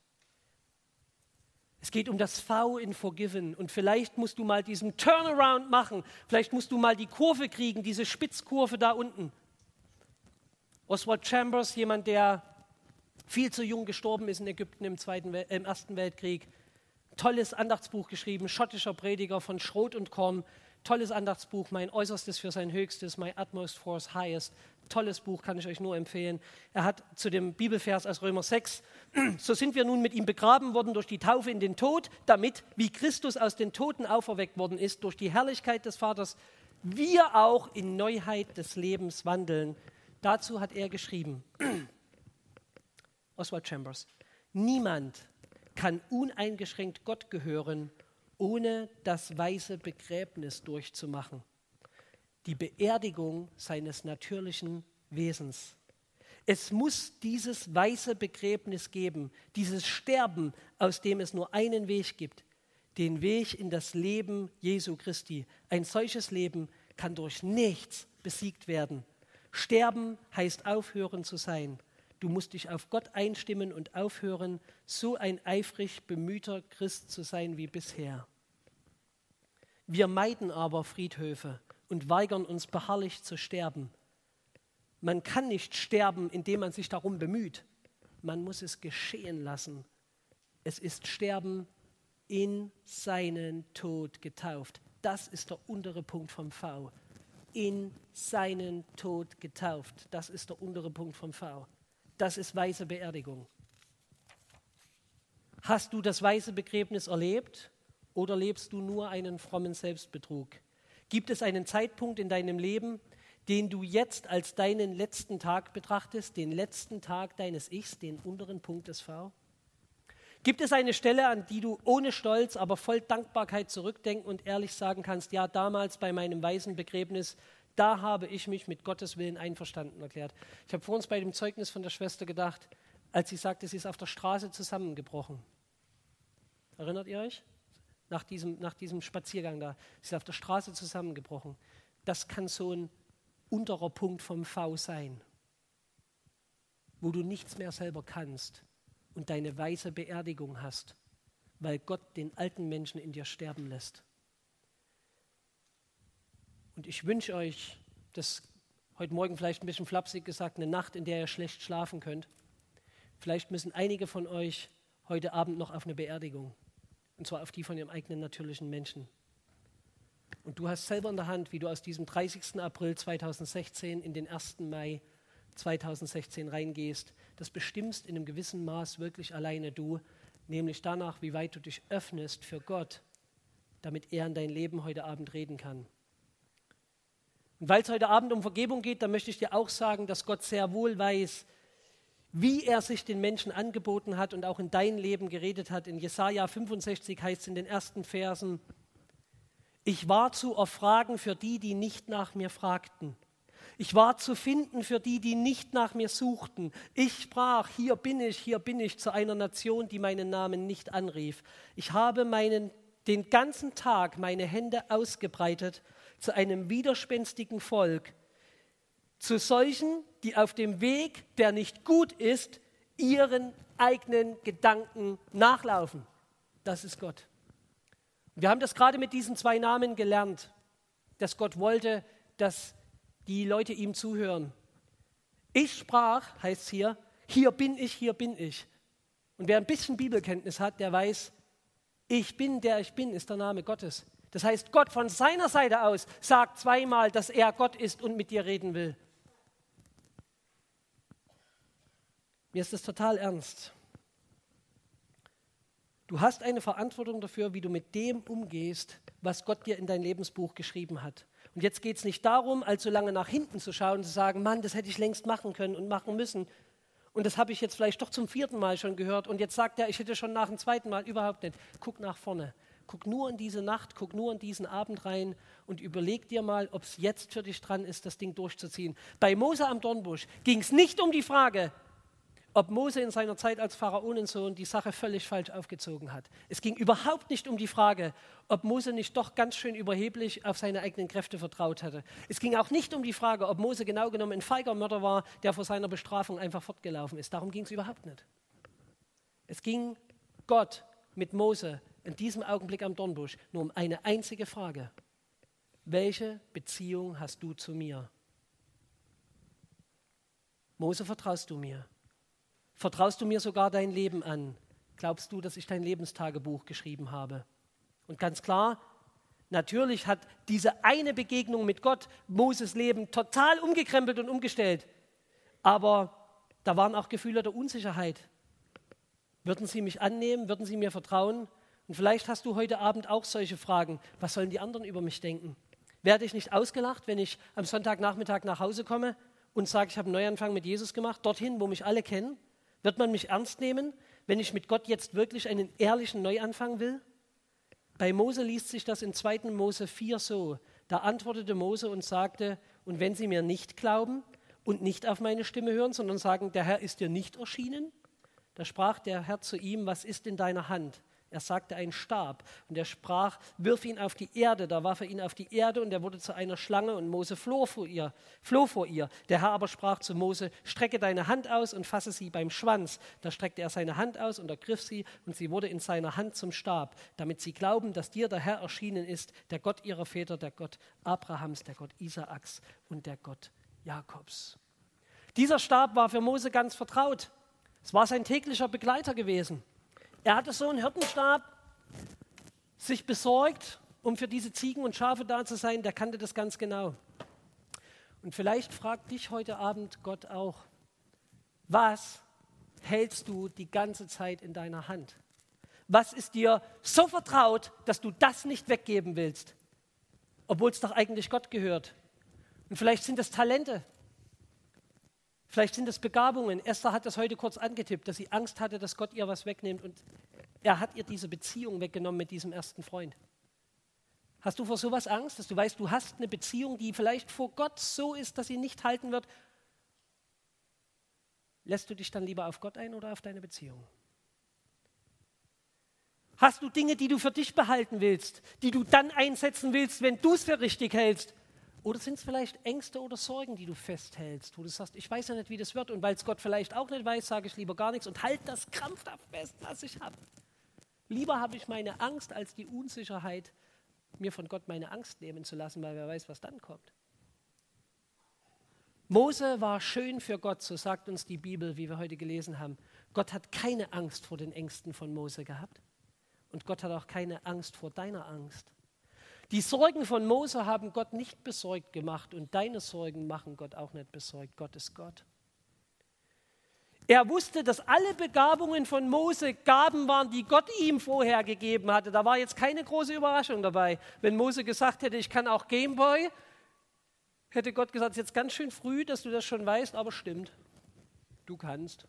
Es geht um das V in Forgiven und vielleicht musst du mal diesen Turnaround machen, vielleicht musst du mal die Kurve kriegen, diese Spitzkurve da unten. Oswald Chambers, jemand, der viel zu jung gestorben ist in Ägypten im Ersten Weltkrieg, tolles Andachtsbuch geschrieben, schottischer Prediger von Schrot und Korn, tolles Andachtsbuch, mein Äußerstes für sein Höchstes, my utmost for his highest. Tolles Buch, kann ich euch nur empfehlen. Er hat zu dem Bibelvers aus Römer 6, so sind wir nun mit ihm begraben worden durch die Taufe in den Tod, damit, wie Christus aus den Toten auferweckt worden ist, durch die Herrlichkeit des Vaters, wir auch in Neuheit des Lebens wandeln. Dazu hat er geschrieben, Oswald Chambers, niemand kann uneingeschränkt Gott gehören, ohne das weiße Begräbnis durchzumachen. Die Beerdigung seines natürlichen Wesens. Es muss dieses weiße Begräbnis geben, dieses Sterben, aus dem es nur einen Weg gibt, den Weg in das Leben Jesu Christi. Ein solches Leben kann durch nichts besiegt werden. Sterben heißt aufhören zu sein. Du musst dich auf Gott einstimmen und aufhören, so ein eifrig bemühter Christ zu sein wie bisher. Wir meiden aber Friedhöfe und weigern uns beharrlich zu sterben. Man kann nicht sterben, indem man sich darum bemüht. Man muss es geschehen lassen. Es ist Sterben in seinen Tod getauft. Das ist der untere Punkt vom V. In seinen Tod getauft. Das ist der untere Punkt vom V. Das ist weise Beerdigung. Hast du das weise Begräbnis erlebt oder lebst du nur einen frommen Selbstbetrug? Gibt es einen Zeitpunkt in deinem Leben, den du jetzt als deinen letzten Tag betrachtest, den letzten Tag deines Ichs, den unteren Punkt des V? Gibt es eine Stelle, an die du ohne Stolz, aber voll Dankbarkeit zurückdenken und ehrlich sagen kannst, ja, damals bei meinem weisen Begräbnis, da habe ich mich mit Gottes Willen einverstanden erklärt. Ich habe vor uns bei dem Zeugnis von der Schwester gedacht, als sie sagte, sie ist auf der Straße zusammengebrochen. Erinnert ihr euch? Nach diesem Spaziergang da. Sie ist auf der Straße zusammengebrochen. Das kann so ein unterer Punkt vom V sein, wo du nichts mehr selber kannst und deine weise Beerdigung hast, weil Gott den alten Menschen in dir sterben lässt. Und ich wünsche euch, das heute Morgen vielleicht ein bisschen flapsig gesagt, eine Nacht, in der ihr schlecht schlafen könnt. Vielleicht müssen einige von euch heute Abend noch auf eine Beerdigung. Und zwar auf die von ihrem eigenen natürlichen Menschen. Und du hast selber in der Hand, wie du aus diesem 30. April 2016 in den 1. Mai 2016 reingehst. Das bestimmst in einem gewissen Maß wirklich alleine du, nämlich danach, wie weit du dich öffnest für Gott, damit er in dein Leben heute Abend reden kann. Und weil es heute Abend um Vergebung geht, dann möchte ich dir auch sagen, dass Gott sehr wohl weiß, wie er sich den Menschen angeboten hat und auch in dein Leben geredet hat. In Jesaja 65 heißt es in den ersten Versen, ich war zu erfragen für die, die nicht nach mir fragten. Ich war zu finden für die, die nicht nach mir suchten. Ich sprach, hier bin ich zu einer Nation, die meinen Namen nicht anrief. Ich habe den ganzen Tag meine Hände ausgebreitet zu einem widerspenstigen Volk, zu solchen, die auf dem Weg, der nicht gut ist, ihren eigenen Gedanken nachlaufen. Das ist Gott. Wir haben das gerade mit diesen 2 Namen gelernt, dass Gott wollte, dass die Leute ihm zuhören. Ich sprach, heißt es hier bin ich, hier bin ich. Und wer ein bisschen Bibelkenntnis hat, der weiß, ich bin, der ich bin, ist der Name Gottes. Das heißt, Gott von seiner Seite aus sagt 2-mal, dass er Gott ist und mit dir reden will. Mir ist das total ernst. Du hast eine Verantwortung dafür, wie du mit dem umgehst, was Gott dir in dein Lebensbuch geschrieben hat. Und jetzt geht es nicht darum, allzu lange nach hinten zu schauen und zu sagen, Mann, das hätte ich längst machen können und machen müssen. Und das habe ich jetzt vielleicht doch zum 4. Mal schon gehört. Und jetzt sagt er, ich hätte schon nach dem 2. Mal überhaupt nicht. Guck nach vorne. Guck nur in diese Nacht, guck nur in diesen Abend rein und überleg dir mal, ob es jetzt für dich dran ist, das Ding durchzuziehen. Bei Mose am Dornbusch ging es nicht um die Frage, ob Mose in seiner Zeit als Pharaonensohn die Sache völlig falsch aufgezogen hat. Es ging überhaupt nicht um die Frage, ob Mose nicht doch ganz schön überheblich auf seine eigenen Kräfte vertraut hatte. Es ging auch nicht um die Frage, ob Mose genau genommen ein feiger Mörder war, der vor seiner Bestrafung einfach fortgelaufen ist. Darum ging es überhaupt nicht. Es ging Gott mit Mose in diesem Augenblick am Dornbusch nur um eine einzige Frage. Welche Beziehung hast du zu mir? Mose, vertraust du mir? Vertraust du mir sogar dein Leben an? Glaubst du, dass ich dein Lebenstagebuch geschrieben habe? Und ganz klar, natürlich hat diese eine Begegnung mit Gott Moses Leben total umgekrempelt und umgestellt. Aber da waren auch Gefühle der Unsicherheit. Würden sie mich annehmen? Würden sie mir vertrauen? Und vielleicht hast du heute Abend auch solche Fragen. Was sollen die anderen über mich denken? Werde ich nicht ausgelacht, wenn ich am Sonntagnachmittag nach Hause komme und sage, ich habe einen Neuanfang mit Jesus gemacht, dorthin, wo mich alle kennen? Wird man mich ernst nehmen, wenn ich mit Gott jetzt wirklich einen ehrlichen Neuanfang will? Bei Mose liest sich das in 2. Mose 4 so. Da antwortete Mose und sagte, und wenn sie mir nicht glauben und nicht auf meine Stimme hören, sondern sagen, der Herr ist dir nicht erschienen? Da sprach der Herr zu ihm, was ist in deiner Hand? Er sagte, ein Stab. Und er sprach, wirf ihn auf die Erde. Da warf er ihn auf die Erde und er wurde zu einer Schlange und Mose floh vor ihr. Der Herr aber sprach zu Mose, strecke deine Hand aus und fasse sie beim Schwanz. Da streckte er seine Hand aus und ergriff sie und sie wurde in seiner Hand zum Stab, damit sie glauben, dass dir der Herr erschienen ist, der Gott ihrer Väter, der Gott Abrahams, der Gott Isaaks und der Gott Jakobs. Dieser Stab war für Mose ganz vertraut. Es war sein täglicher Begleiter gewesen. Er hatte so einen Hirtenstab sich besorgt, um für diese Ziegen und Schafe da zu sein. Der kannte das ganz genau. Und vielleicht fragt dich heute Abend Gott auch, was hältst du die ganze Zeit in deiner Hand? Was ist dir so vertraut, dass du das nicht weggeben willst, obwohl es doch eigentlich Gott gehört? Und vielleicht sind es Talente, vielleicht sind es Begabungen. Esther hat das heute kurz angetippt, dass sie Angst hatte, dass Gott ihr was wegnimmt. Und er hat ihr diese Beziehung weggenommen mit diesem ersten Freund. Hast du vor sowas Angst, dass du weißt, du hast eine Beziehung, die vielleicht vor Gott so ist, dass sie nicht halten wird? Lässt du dich dann lieber auf Gott ein oder auf deine Beziehung? Hast du Dinge, die du für dich behalten willst, die du dann einsetzen willst, wenn du es für richtig hältst? Oder sind es vielleicht Ängste oder Sorgen, die du festhältst, wo du sagst, ich weiß ja nicht, wie das wird, und weil es Gott vielleicht auch nicht weiß, sage ich lieber gar nichts und halt das krampfhaft fest, was ich habe. Lieber habe ich meine Angst als die Unsicherheit, mir von Gott meine Angst nehmen zu lassen, weil wer weiß, was dann kommt. Mose war schön für Gott, so sagt uns die Bibel, wie wir heute gelesen haben. Gott hat keine Angst vor den Ängsten von Mose gehabt und Gott hat auch keine Angst vor deiner Angst. Die Sorgen von Mose haben Gott nicht besorgt gemacht und deine Sorgen machen Gott auch nicht besorgt. Gott ist Gott. Er wusste, dass alle Begabungen von Mose Gaben waren, die Gott ihm vorher gegeben hatte. Da war jetzt keine große Überraschung dabei. Wenn Mose gesagt hätte, ich kann auch Gameboy, hätte Gott gesagt, es ist jetzt ganz schön früh, dass du das schon weißt, aber stimmt, du kannst.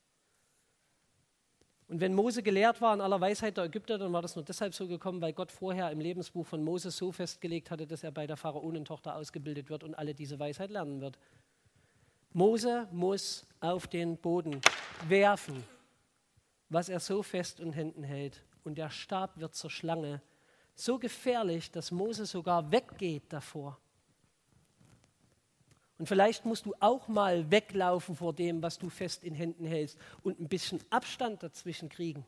Und wenn Mose gelehrt war in aller Weisheit der Ägypter, dann war das nur deshalb so gekommen, weil Gott vorher im Lebensbuch von Mose so festgelegt hatte, dass er bei der Pharaonentochter ausgebildet wird und alle diese Weisheit lernen wird. Mose muss auf den Boden werfen, was er so fest in Händen hält. Und der Stab wird zur Schlange. So gefährlich, dass Mose sogar weggeht davor. Und vielleicht musst du auch mal weglaufen vor dem, was du fest in Händen hältst und ein bisschen Abstand dazwischen kriegen.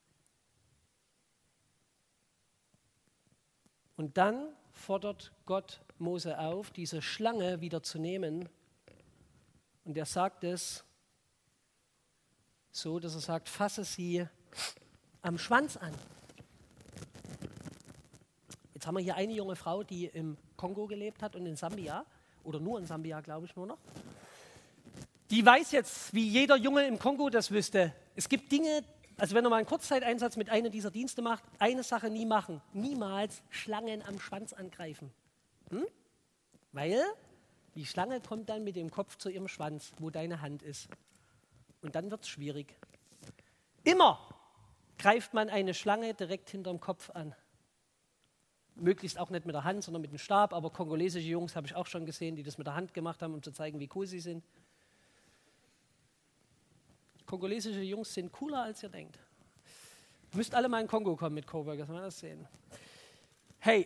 Und dann fordert Gott Mose auf, diese Schlange wieder zu nehmen. Und er sagt es so, dass er sagt, fasse sie am Schwanz an. Jetzt haben wir hier eine junge Frau, die im Kongo gelebt hat und in Sambia, oder nur in Sambia, glaube ich nur noch. Die weiß jetzt, wie jeder Junge im Kongo das wüsste. Es gibt Dinge, also wenn er mal einen Kurzzeiteinsatz mit einem dieser Dienste macht, eine Sache nie machen, niemals Schlangen am Schwanz angreifen. Weil die Schlange kommt dann mit dem Kopf zu ihrem Schwanz, wo deine Hand ist. Und dann wird es schwierig. Immer greift man eine Schlange direkt hinterm Kopf an. Möglichst auch nicht mit der Hand, sondern mit dem Stab. Aber kongolesische Jungs habe ich auch schon gesehen, die das mit der Hand gemacht haben, um zu zeigen, wie cool sie sind. Kongolesische Jungs sind cooler, als ihr denkt. Ihr müsst alle mal in Kongo kommen mit Coworkers, mal das sehen. Hey,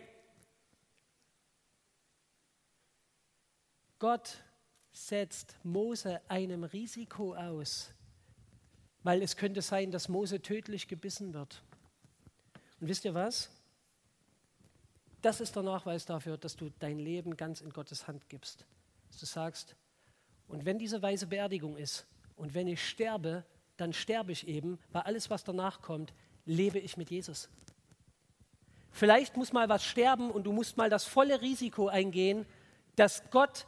Gott setzt Mose einem Risiko aus, weil es könnte sein, dass Mose tödlich gebissen wird. Und wisst ihr was? Das ist der Nachweis dafür, dass du dein Leben ganz in Gottes Hand gibst. Dass du sagst, und wenn diese weise Beerdigung ist und wenn ich sterbe, dann sterbe ich eben, weil alles, was danach kommt, lebe ich mit Jesus. Vielleicht muss mal was sterben und du musst mal das volle Risiko eingehen, dass Gott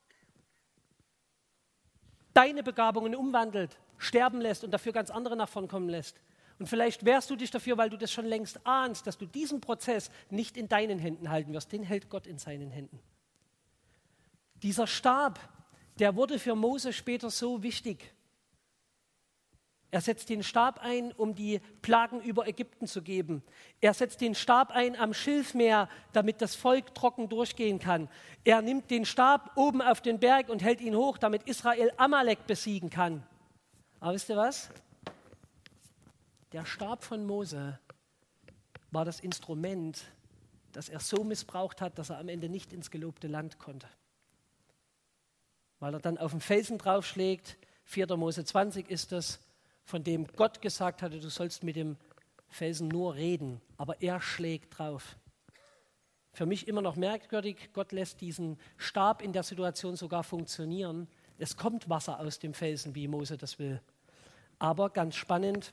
deine Begabungen umwandelt, sterben lässt und dafür ganz andere nach vorn kommen lässt. Und vielleicht wehrst du dich dafür, weil du das schon längst ahnst, dass du diesen Prozess nicht in deinen Händen halten wirst. Den hält Gott in seinen Händen. Dieser Stab, der wurde für Mose später so wichtig. Er setzt den Stab ein, um die Plagen über Ägypten zu geben. Er setzt den Stab ein am Schilfmeer, damit das Volk trocken durchgehen kann. Er nimmt den Stab oben auf den Berg und hält ihn hoch, damit Israel Amalek besiegen kann. Aber wisst ihr was? Der Stab von Mose war das Instrument, das er so missbraucht hat, dass er am Ende nicht ins gelobte Land konnte. Weil er dann auf den Felsen draufschlägt, 4. Mose 20 ist es, von dem Gott gesagt hatte, du sollst mit dem Felsen nur reden, aber er schlägt drauf. Für mich immer noch merkwürdig, Gott lässt diesen Stab in der Situation sogar funktionieren, Es kommt Wasser aus dem Felsen, wie Mose das will. Aber ganz spannend,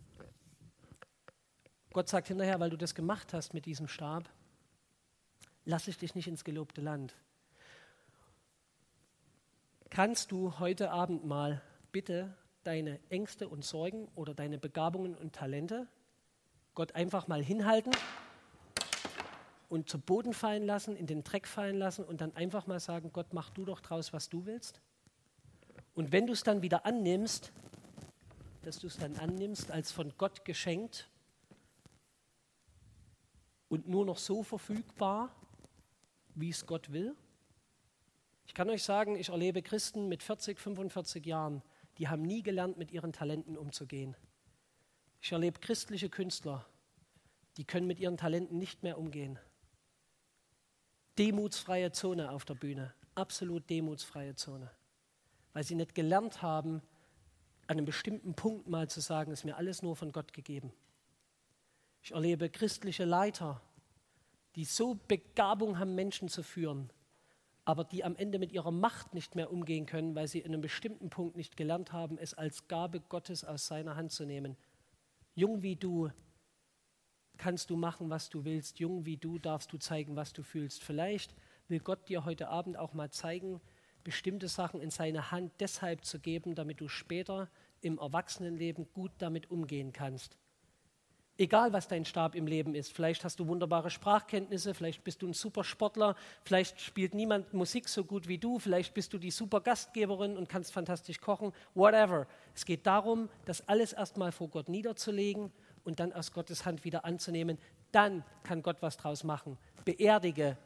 Gott sagt hinterher, weil du das gemacht hast mit diesem Stab, lasse ich dich nicht ins gelobte Land. Kannst du heute Abend mal bitte deine Ängste und Sorgen oder deine Begabungen und Talente Gott einfach mal hinhalten und zu Boden fallen lassen, in den Dreck fallen lassen und dann einfach mal sagen, Gott, mach du doch draus, was du willst. Und wenn du es dann wieder annimmst, dass du es dann annimmst als von Gott geschenkt und nur noch so verfügbar, wie es Gott will. Ich kann euch sagen, ich erlebe Christen mit 40, 45 Jahren, die haben nie gelernt, mit ihren Talenten umzugehen. Ich erlebe christliche Künstler, die können mit ihren Talenten nicht mehr umgehen. Demutsfreie Zone auf der Bühne, absolut demutsfreie Zone. Weil sie nicht gelernt haben, an einem bestimmten Punkt mal zu sagen, ist mir alles nur von Gott gegeben. Ich erlebe christliche Leiter, die so Begabung haben, Menschen zu führen, aber die am Ende mit ihrer Macht nicht mehr umgehen können, weil sie in einem bestimmten Punkt nicht gelernt haben, es als Gabe Gottes aus seiner Hand zu nehmen. Jung wie du kannst du machen, was du willst. Jung wie du darfst du zeigen, was du fühlst. Vielleicht will Gott dir heute Abend auch mal zeigen, bestimmte Sachen in seine Hand deshalb zu geben, damit du später im Erwachsenenleben gut damit umgehen kannst. Egal, was dein Stab im Leben ist. Vielleicht hast du wunderbare Sprachkenntnisse, vielleicht bist du ein super Sportler, vielleicht spielt niemand Musik so gut wie du, vielleicht bist du die super Gastgeberin und kannst fantastisch kochen, whatever. Es geht darum, das alles erstmal vor Gott niederzulegen und dann aus Gottes Hand wieder anzunehmen. Dann kann Gott was draus machen. Beerdige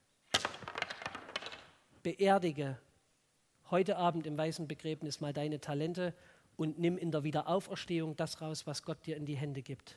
heute Abend im weißen Begräbnis mal deine Talente und nimm in der Wiederauferstehung das raus, was Gott dir in die Hände gibt.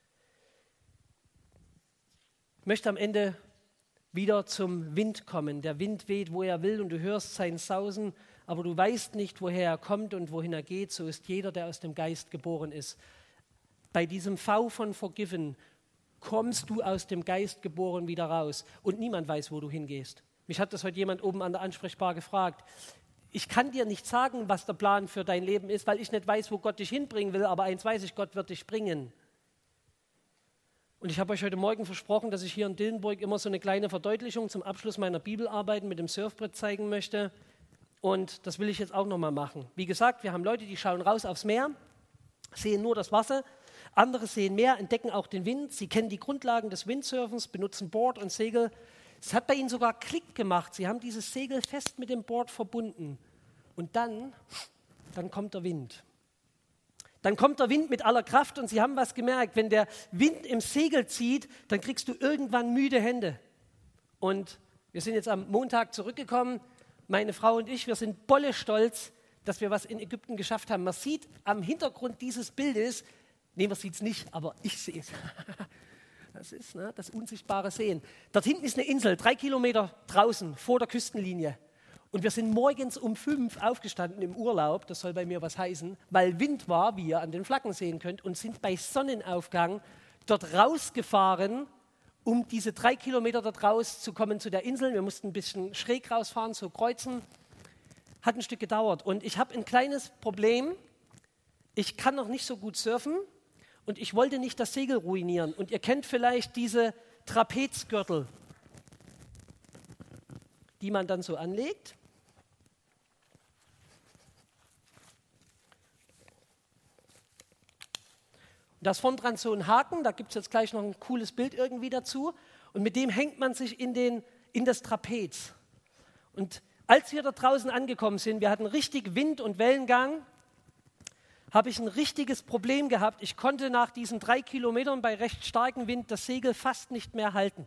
Ich möchte am Ende wieder zum Wind kommen. Der Wind weht, wo er will und du hörst sein Sausen, aber du weißt nicht, woher er kommt und wohin er geht. So ist jeder, der aus dem Geist geboren ist. Bei diesem V von Forgiven kommst du aus dem Geist geboren wieder raus und niemand weiß, wo du hingehst. Mich hat das heute jemand oben an der Ansprechbar gefragt. Ich kann dir nicht sagen, was der Plan für dein Leben ist, weil ich nicht weiß, wo Gott dich hinbringen will, aber eins weiß ich, Gott wird dich bringen. Und ich habe euch heute Morgen versprochen, dass ich hier in Dillenburg immer so eine kleine Verdeutlichung zum Abschluss meiner Bibelarbeiten mit dem Surfbrett zeigen möchte. Und das will ich jetzt auch nochmal machen. Wie gesagt, wir haben Leute, die schauen raus aufs Meer, sehen nur das Wasser. Andere sehen mehr, entdecken auch den Wind. Sie kennen die Grundlagen des Windsurfens, benutzen Board und Segel. Es hat bei ihnen sogar Klick gemacht. Sie haben dieses Segel fest mit dem Board verbunden. Und dann kommt der Wind. Dann kommt der Wind mit aller Kraft und sie haben was gemerkt. Wenn der Wind im Segel zieht, dann kriegst du irgendwann müde Hände. Und wir sind jetzt am Montag zurückgekommen. Meine Frau und ich, wir sind bolle stolz, dass wir was in Ägypten geschafft haben. Man sieht am Hintergrund dieses Bildes, man sieht es nicht, aber ich sehe es. Das ist das unsichtbare Sehen. Dort hinten ist eine Insel, 3 Kilometer draußen, vor der Küstenlinie. Und wir sind morgens um 5 aufgestanden im Urlaub, das soll bei mir was heißen, weil Wind war, wie ihr an den Flaggen sehen könnt, und sind bei Sonnenaufgang dort rausgefahren, um diese 3 Kilometer dort rauszukommen zu der Insel. Wir mussten ein bisschen schräg rausfahren, so kreuzen. Hat ein Stück gedauert. Und ich habe ein kleines Problem. Ich kann noch nicht so gut surfen und ich wollte nicht das Segel ruinieren. Und ihr kennt vielleicht diese Trapezgürtel, die man dann so anlegt. Da ist vorn dran so ein Haken, da gibt es jetzt gleich noch ein cooles Bild irgendwie dazu. Und mit dem hängt man sich in das Trapez. Und als wir da draußen angekommen sind, wir hatten richtig Wind und Wellengang, habe ich ein richtiges Problem gehabt. Ich konnte nach diesen 3 Kilometern bei recht starkem Wind das Segel fast nicht mehr halten.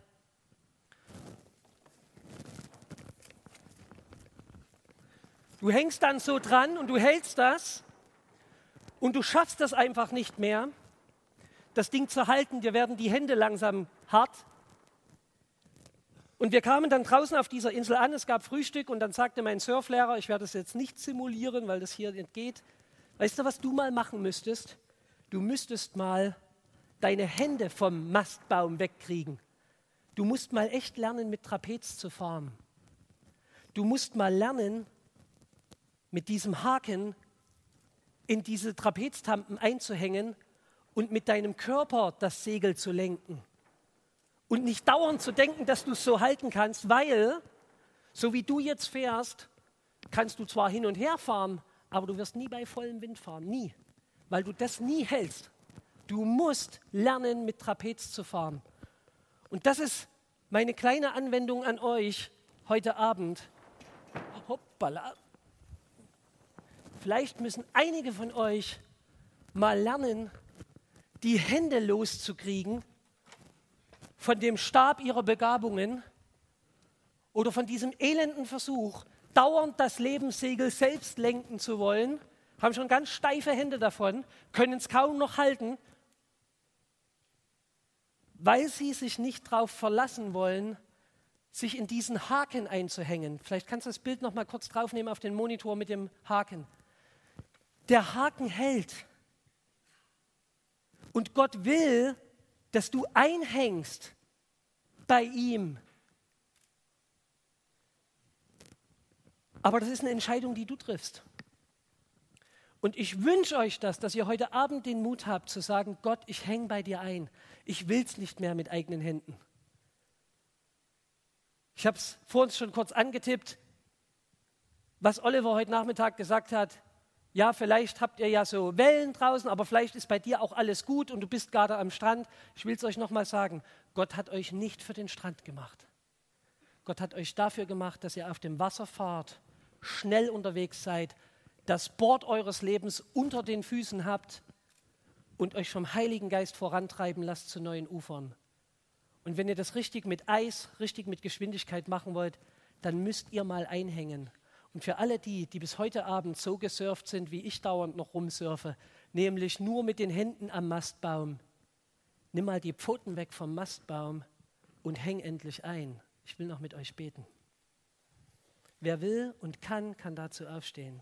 Du hängst dann so dran und du hältst das und du schaffst das einfach nicht mehr, das Ding zu halten. Dir werden die Hände langsam hart. Und wir kamen dann draußen auf dieser Insel an, es gab Frühstück und dann sagte mein Surflehrer, ich werde das jetzt nicht simulieren, weil das hier nicht geht. Weißt du, was du mal machen müsstest? Du müsstest mal deine Hände vom Mastbaum wegkriegen. Du musst mal echt lernen, mit Trapez zu fahren. Du musst mal lernen, mit diesem Haken in diese Trapeztampen einzuhängen und mit deinem Körper das Segel zu lenken. Und nicht dauernd zu denken, dass du es so halten kannst, weil, so wie du jetzt fährst, kannst du zwar hin und her fahren, aber du wirst nie bei vollem Wind fahren, nie, weil du das nie hältst. Du musst lernen, mit Trapez zu fahren. Und das ist meine kleine Anwendung an euch heute Abend. Hoppala. Vielleicht müssen einige von euch mal lernen, die Hände loszukriegen von dem Stab ihrer Begabungen oder von diesem elenden Versuch, dauernd das Lebenssegel selbst lenken zu wollen, haben schon ganz steife Hände davon, können es kaum noch halten, weil sie sich nicht darauf verlassen wollen, sich in diesen Haken einzuhängen. Vielleicht kannst du das Bild noch mal kurz draufnehmen auf den Monitor mit dem Haken. Der Haken hält. Und Gott will, dass du einhängst bei ihm. Aber das ist eine Entscheidung, die du triffst. Und ich wünsche euch das, dass ihr heute Abend den Mut habt zu sagen, Gott, ich hänge bei dir ein. Ich will es nicht mehr mit eigenen Händen. Ich habe es vor uns schon kurz angetippt, was Oliver heute Nachmittag gesagt hat. Ja, vielleicht habt ihr ja so Wellen draußen, aber vielleicht ist bei dir auch alles gut und du bist gerade am Strand. Ich will es euch nochmal sagen, Gott hat euch nicht für den Strand gemacht. Gott hat euch dafür gemacht, dass ihr auf dem Wasser fahrt, schnell unterwegs seid, das Board eures Lebens unter den Füßen habt und euch vom Heiligen Geist vorantreiben lasst zu neuen Ufern. Und wenn ihr das richtig mit Eis, richtig mit Geschwindigkeit machen wollt, dann müsst ihr mal einhängen. Und für alle die bis heute Abend so gesurft sind, wie ich dauernd noch rumsurfe, nämlich nur mit den Händen am Mastbaum, nimm mal die Pfoten weg vom Mastbaum und häng endlich ein. Ich will noch mit euch beten. Wer will und kann dazu aufstehen.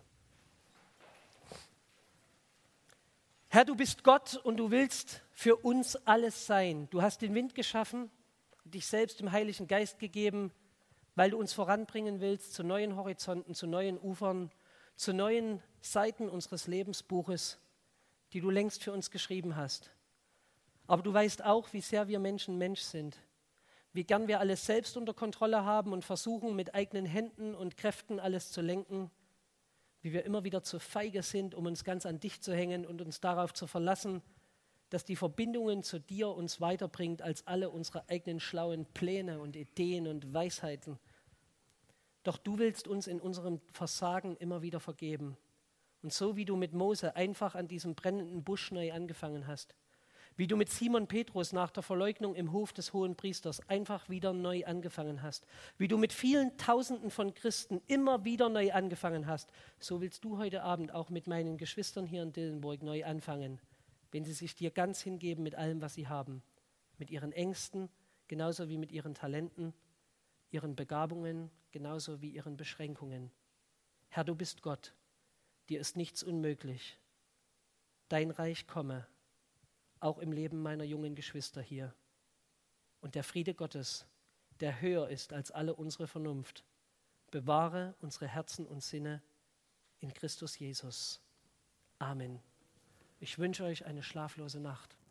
Herr, du bist Gott und du willst für uns alles sein. Du hast den Wind geschaffen, dich selbst im Heiligen Geist gegeben, weil du uns voranbringen willst zu neuen Horizonten, zu neuen Ufern, zu neuen Seiten unseres Lebensbuches, die du längst für uns geschrieben hast. Aber du weißt auch, wie sehr wir Menschen Mensch sind, wie gern wir alles selbst unter Kontrolle haben und versuchen, mit eigenen Händen und Kräften alles zu lenken, wie wir immer wieder zu feige sind, um uns ganz an dich zu hängen und uns darauf zu verlassen, dass die Verbindungen zu dir uns weiterbringt als alle unsere eigenen schlauen Pläne und Ideen und Weisheiten. Doch du willst uns in unserem Versagen immer wieder vergeben. Und so wie du mit Mose einfach an diesem brennenden Busch neu angefangen hast, wie du mit Simon Petrus nach der Verleugnung im Hof des Hohenpriesters einfach wieder neu angefangen hast, wie du mit vielen Tausenden von Christen immer wieder neu angefangen hast, so willst du heute Abend auch mit meinen Geschwistern hier in Dillenburg neu anfangen, wenn sie sich dir ganz hingeben mit allem, was sie haben, mit ihren Ängsten, genauso wie mit ihren Talenten, ihren Begabungen, genauso wie ihren Beschränkungen. Herr, du bist Gott, dir ist nichts unmöglich. Dein Reich komme, auch im Leben meiner jungen Geschwister hier. Und der Friede Gottes, der höher ist als alle unsere Vernunft, bewahre unsere Herzen und Sinne in Christus Jesus. Amen. Ich wünsche euch eine schlaflose Nacht.